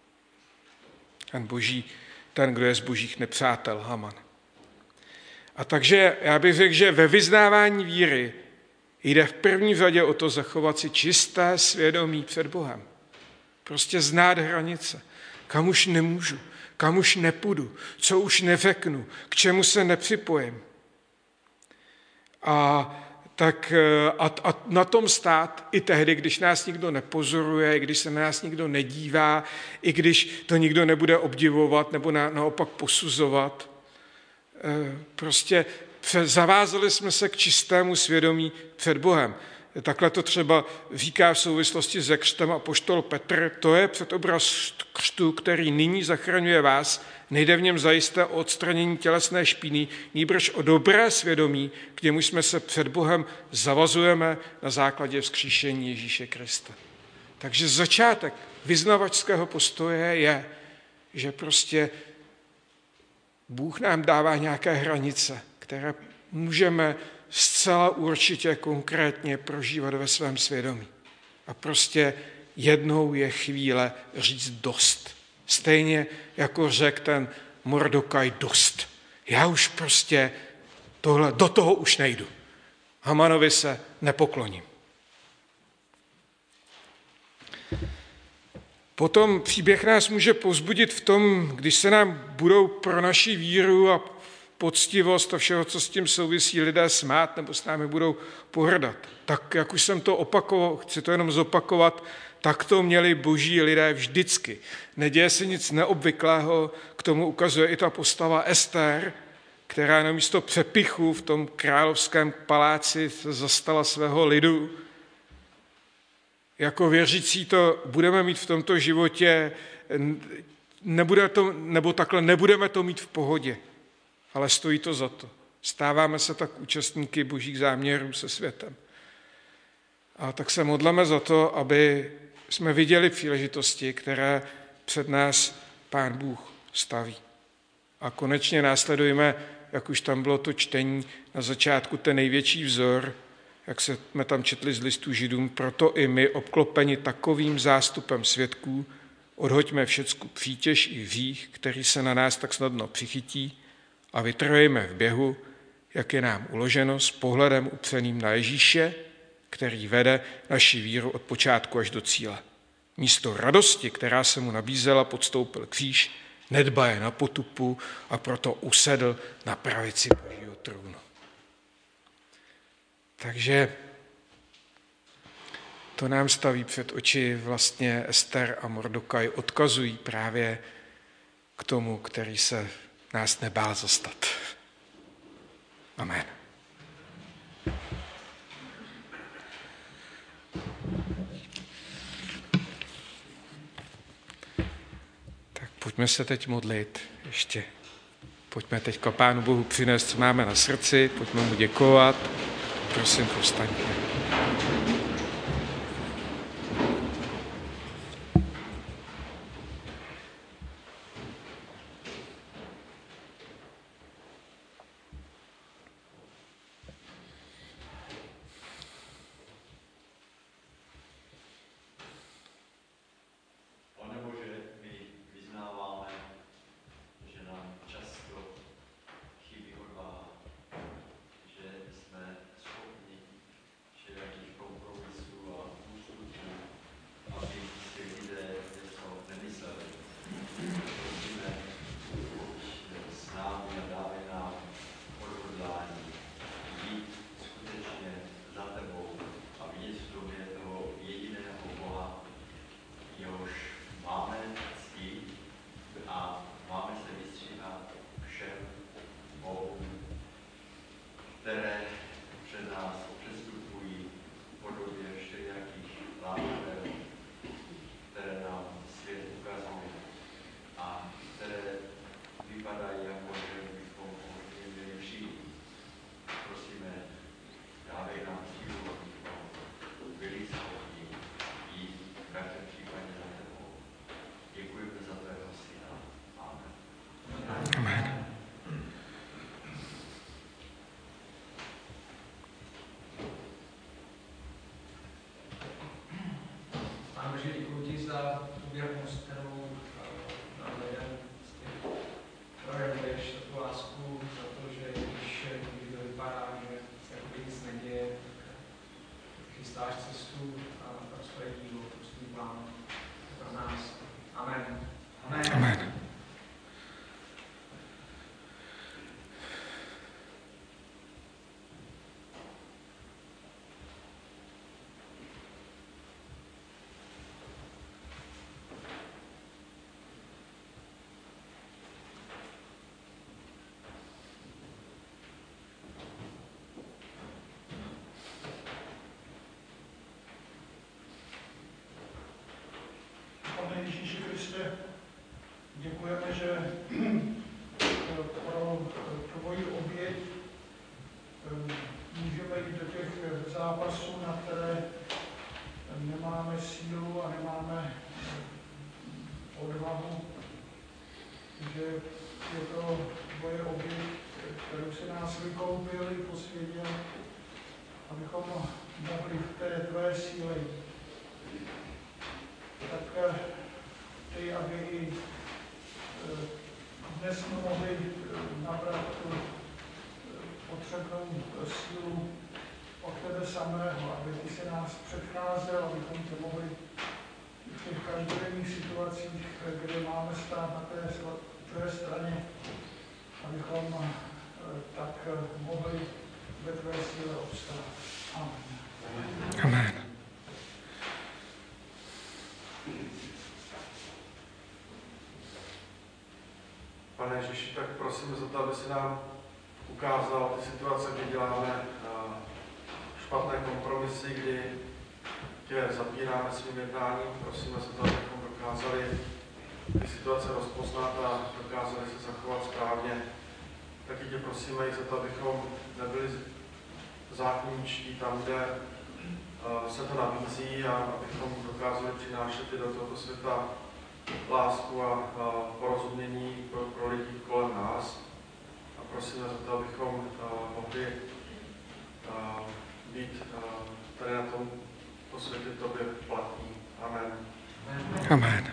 Ten, kdo je z božích nepřátel, Haman. A takže já bych řekl, že ve vyznávání víry jde v první řadě o to zachovat si čisté svědomí před Bohem. Prostě znát hranice, kam už nemůžu, kam už nepůjdu, co už neřeknu, k čemu se nepřipojím. A na tom stát i tehdy, když nás nikdo nepozoruje, i když se na nás nikdo nedívá, i když to nikdo nebude obdivovat nebo naopak posuzovat. Prostě zavázali jsme se k čistému svědomí před Bohem. Takhle to třeba říká v souvislosti s křtem apoštol Petr. To je předobraz křtu, který nyní zachraňuje vás. Nejde v něm zajisté o odstranění tělesné špíny, nýbrž o dobré svědomí, k němu jsme se před Bohem zavazujeme na základě vzkříšení Ježíše Krista. Takže začátek vyznavačského postoje je, že prostě Bůh nám dává nějaké hranice, které můžeme zcela určitě konkrétně prožívat ve svém svědomí. A prostě jednou je chvíle říct dost. Stejně jako řekl ten Mordokaj dost. Já už prostě do toho už nejdu. Hamanovi se nepokloním. Potom příběh nás může povzbudit v tom, když se nám budou pro naši víru a poctivost a všeho, co s tím souvisí, lidé smát nebo s námi budou pohrdat. Tak, jak už jsem to opakoval, chci to jenom zopakovat, tak to měli boží lidé vždycky. Neděje se nic neobvyklého, k tomu ukazuje i ta postava Ester, která namísto přepichu v tom královském paláci se zastala svého lidu. Jako věřící to budeme mít v tomto životě, nebudeme to mít v pohodě, ale stojí to za to. Stáváme se tak účastníky božích záměrů se světem. A tak se modleme za to, aby jsme viděli příležitosti, které před nás Pán Bůh staví. A konečně následujeme, jak už tam bylo to čtení na začátku, ten největší vzor, jak jsme tam četli z listu Židům, proto i my, obklopeni takovým zástupem svědků, odhoďme všecku přítěž i hřích, který se na nás tak snadno přichytí, a vytrvejme v běhu, jak je nám uloženo, s pohledem upřeným na Ježíše, který vede naši víru od počátku až do cíle. Místo radosti, která se mu nabízela, podstoupil kříž, nedbaje na potupu a proto usedl na pravici Božího trůnu. Takže to nám staví před oči vlastně Ester a Mordokaj, odkazují právě k tomu, který se nás nebál zastat. Amen. Tak pojďme se teď modlit ještě. Pojďme teď Pánu Bohu přinést, co máme na srdci, pojďme mu děkovat. Prosím, povstaňte. Pane Ježíši Kriste, děkujeme, že pro tvoji oběť můžeme jít do těch zápasů, na které nemáme sílu a nemáme odvahu, že je to tvoje oběť, kterou si nás vykoupil i posvětil, abychom mohli v té tvé síle. Tak ty, aby i dnes jsme mohli nabrat tu potřebnou sílu od tebe samého, aby ty se nás předcházel, abychom tě mohli v těch každodenních situacích, kde máme stát na té tvé straně, abychom tak mohli ve tvé síle obstát. Amen. Amen. Pane Ježíši, tak prosím za to, aby si nám ukázal ty situace, kdy děláme špatné kompromisy, kdy tě zapíráme svým jednáním. Prosíme za to, abychom dokázali ty situace rozpoznat a dokázali se zachovat správně. Taky tě prosíme i za to, abychom nebyli zákonničtí tam, kde se to nabízí a abychom dokázali přinášet i do tohoto světa lásku a porozumění pro lidi kolem nás. A prosíme za to, abychom mohli být tady na tomto světě tobě platní. Amen. Amen.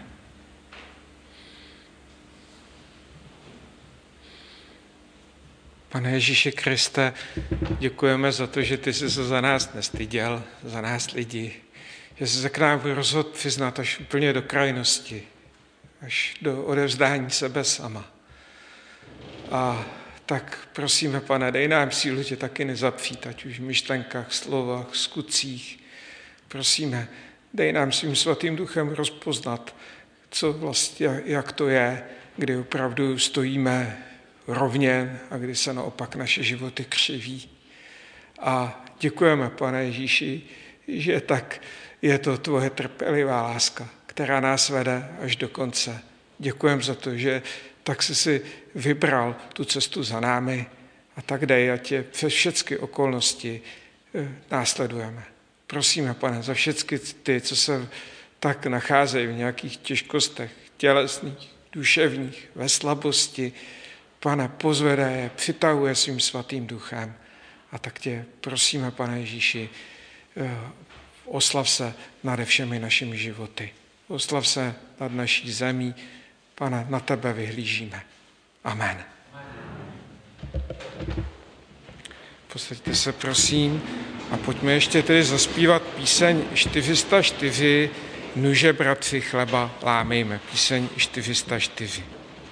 Pane Ježíši Kriste, děkujeme za to, že ty jsi se za nás nestyděl, za nás lidi, že jsi se k nám rozhodl přiznat až úplně do krajnosti, až do odevzdání sebe sama. A tak prosíme, Pane, dej nám sílu tě taky nezapřít, ať už v myšlenkách, slovách, skutcích. Prosíme, dej nám svým svatým duchem rozpoznat, co vlastně, jak to je, kdy opravdu stojíme rovně a kdy se naopak naše životy křiví. A děkujeme, Pane Ježíši, že tak je to tvoje trpělivá láska, která nás vede až do konce. Děkujeme za to, že tak jsi si vybral tu cestu za námi a tak dej, ať tě přes všechny okolnosti následujeme. Prosíme, Pane, za všechny ty, co se tak nacházejí v nějakých těžkostech tělesných, duševních, ve slabosti, Pane, pozvedá je, přitahuje svým svatým duchem. A tak tě prosíme, Pane Ježíši, oslav se nade všemi našimi životy. Oslav se nad naší zemí. Pane, na tebe vyhlížíme. Amen. Posaďte se, prosím, a pojďme ještě tedy zaspívat píseň 404, Nuže bratři chleba lámejme. Píseň 404.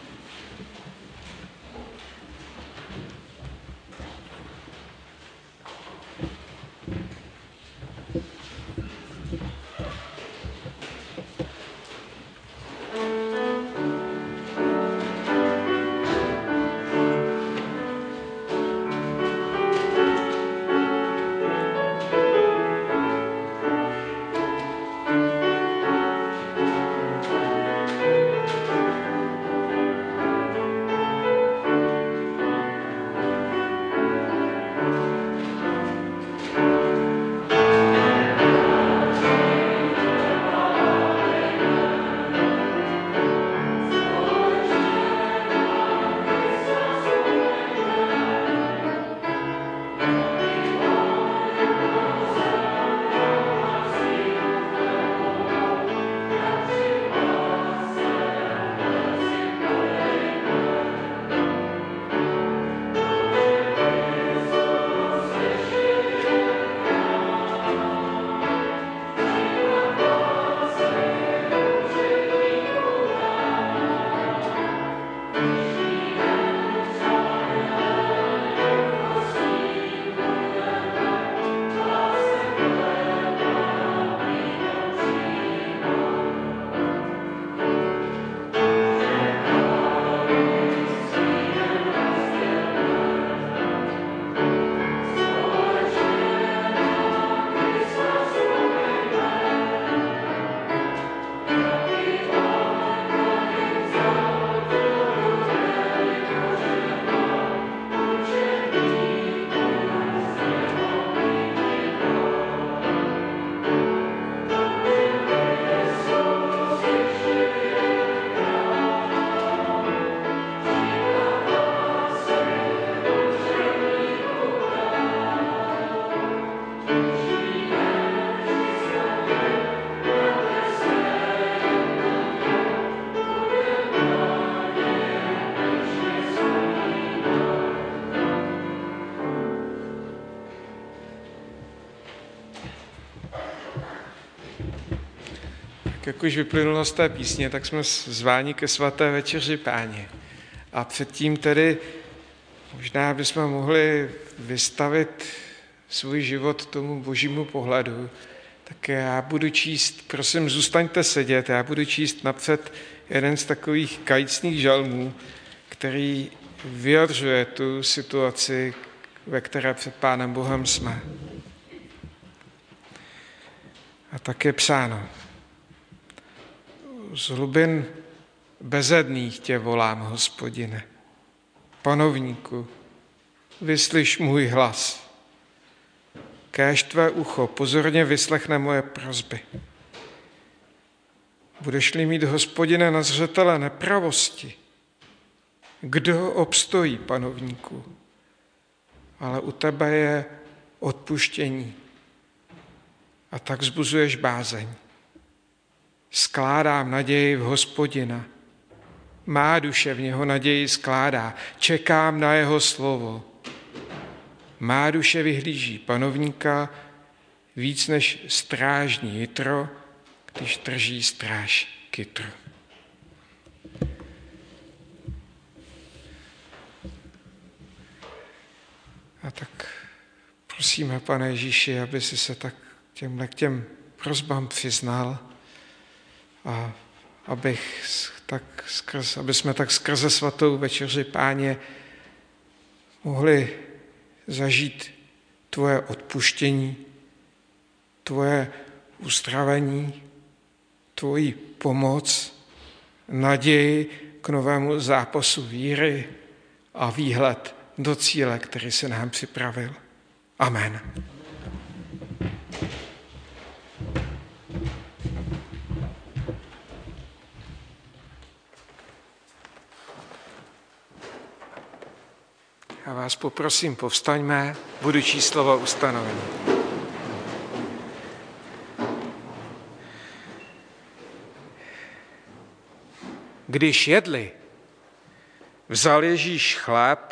Jak už vyplynulo z té písně, tak jsme zváni ke svaté večeři Páně. A předtím tedy možná bychom mohli vystavit svůj život tomu božímu pohledu. Tak já budu číst, prosím, zůstaňte sedět, já budu číst napřed jeden z takových kajícných žalmů, který vyjadřuje tu situaci, ve které před Pánem Bohem jsme. A tak je psáno. Z hlubin bezedných tě volám, Hospodine. Panovníku, vyslyš můj hlas. Kéž tvé ucho pozorně vyslechne moje prosby. Budeš-li mít, Hospodine, na zřetele nepravosti, kdo obstojí, panovníku? Ale u tebe je odpuštění a tak vzbuzuješ bázeň. Skládám naději v Hospodina. Má duše v něho naději skládá. Čekám na jeho slovo. Má duše vyhlíží panovníka víc než strážní jitro, když drží stráž kytru. A tak prosíme, Pane Ježíši, aby si se tak k těm prosbám přiznal a aby jsme tak skrze svatou večeři Páně mohli zažít tvoje odpuštění, tvoje uzdravení, tvoji pomoc, naději k novému zápasu víry a výhled do cíle, který se nám připravil. Amen. Já vás poprosím, povstaňme, budu číst slova ustanovení. Když jedli, vzal Ježíš chléb,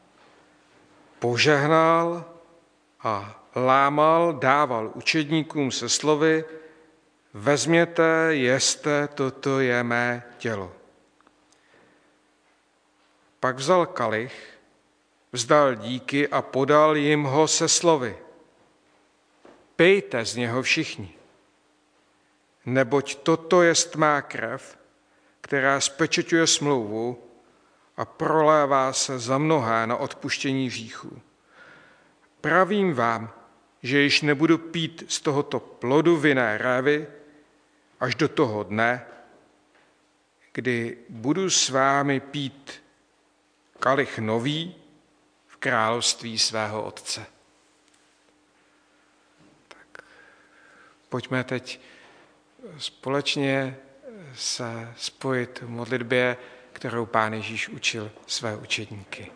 požehnal a lámal, dával učedníkům se slovy: vezměte, jeste, toto je mé tělo. Pak vzal kalich, vzdal díky a podal jim ho se slovy: pijte z něho všichni, neboť toto jest má krev, která spečeťuje smlouvu a prolévá se za mnohé na odpuštění hříchů. Pravím vám, že již nebudu pít z tohoto plodu vinné révy až do toho dne, kdy budu s vámi pít kalich nový v království svého Otce. Tak pojďme teď společně se spojit v modlitbě, kterou Pán Ježíš učil své učedníky.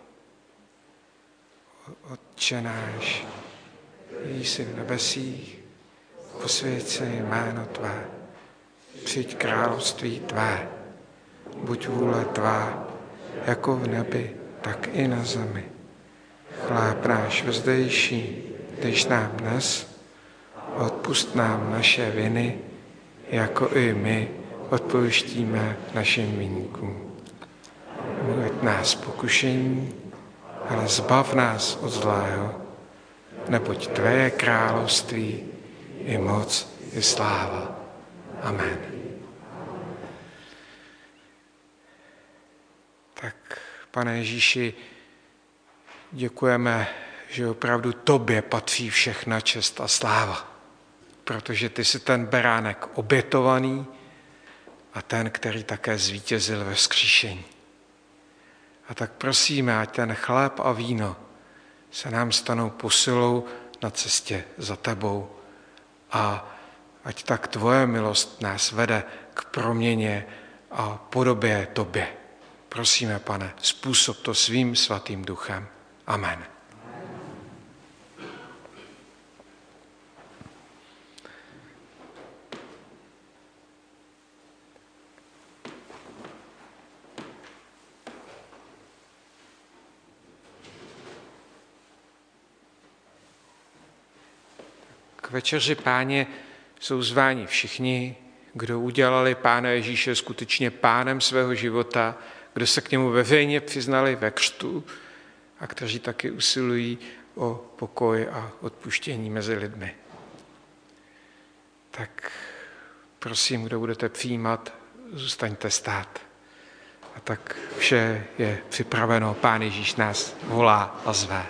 Otče náš, jsi v nebesích, posvěť se jméno tvé, přijď království tvé, buď vůle tvá, jako v nebi, tak i na zemi. Chléb náš vzdejší, dejš nám dnes, odpusť nám naše viny, jako i my odpouštíme našim viníkům. Neveď nás pokušení, ale zbav nás od zlého, neboť tvé je království, i moc, i sláva. Amen. Tak, Pane Ježíši, děkujeme, že opravdu tobě patří všechna čest a sláva, protože ty jsi ten beránek obětovaný a ten, který také zvítězil ve vzkříšení. A tak prosíme, ať ten chléb a víno se nám stanou posilou na cestě za tebou a ať tak tvoje milost nás vede k proměně a podobě tobě. Prosíme, Pane, způsob to svým svatým duchem. Amen. K večeři Páně jsou zváni všichni, kdo udělali Pána Ježíše skutečně pánem svého života, kdo se k němu veřejně přiznali ve křtu a kteří taky usilují o pokoj a odpuštění mezi lidmi. Tak prosím, kdo budete přijímat, zůstaňte stát. A tak vše je připraveno, Pán Ježíš nás volá a zve.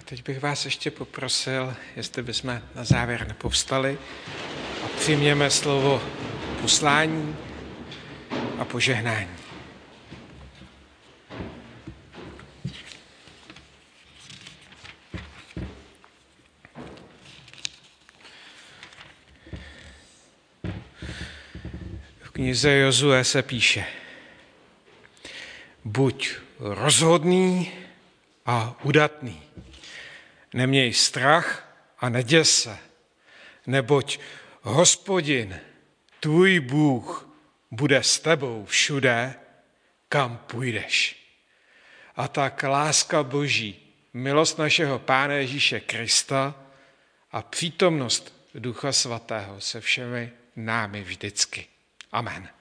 Teď bych vás ještě poprosil, jestli bychom na závěr nepovstali a přijměme slovo poslání a požehnání. V knize Jozue se píše: Buď rozhodný a udatný. Neměj strach a neděs se, neboť Hospodin, tvůj Bůh, bude s tebou všude, kam půjdeš. A tak láska Boží, milost našeho Pána Ježíše Krista a přítomnost Ducha Svatého se všemi námi vždycky. Amen.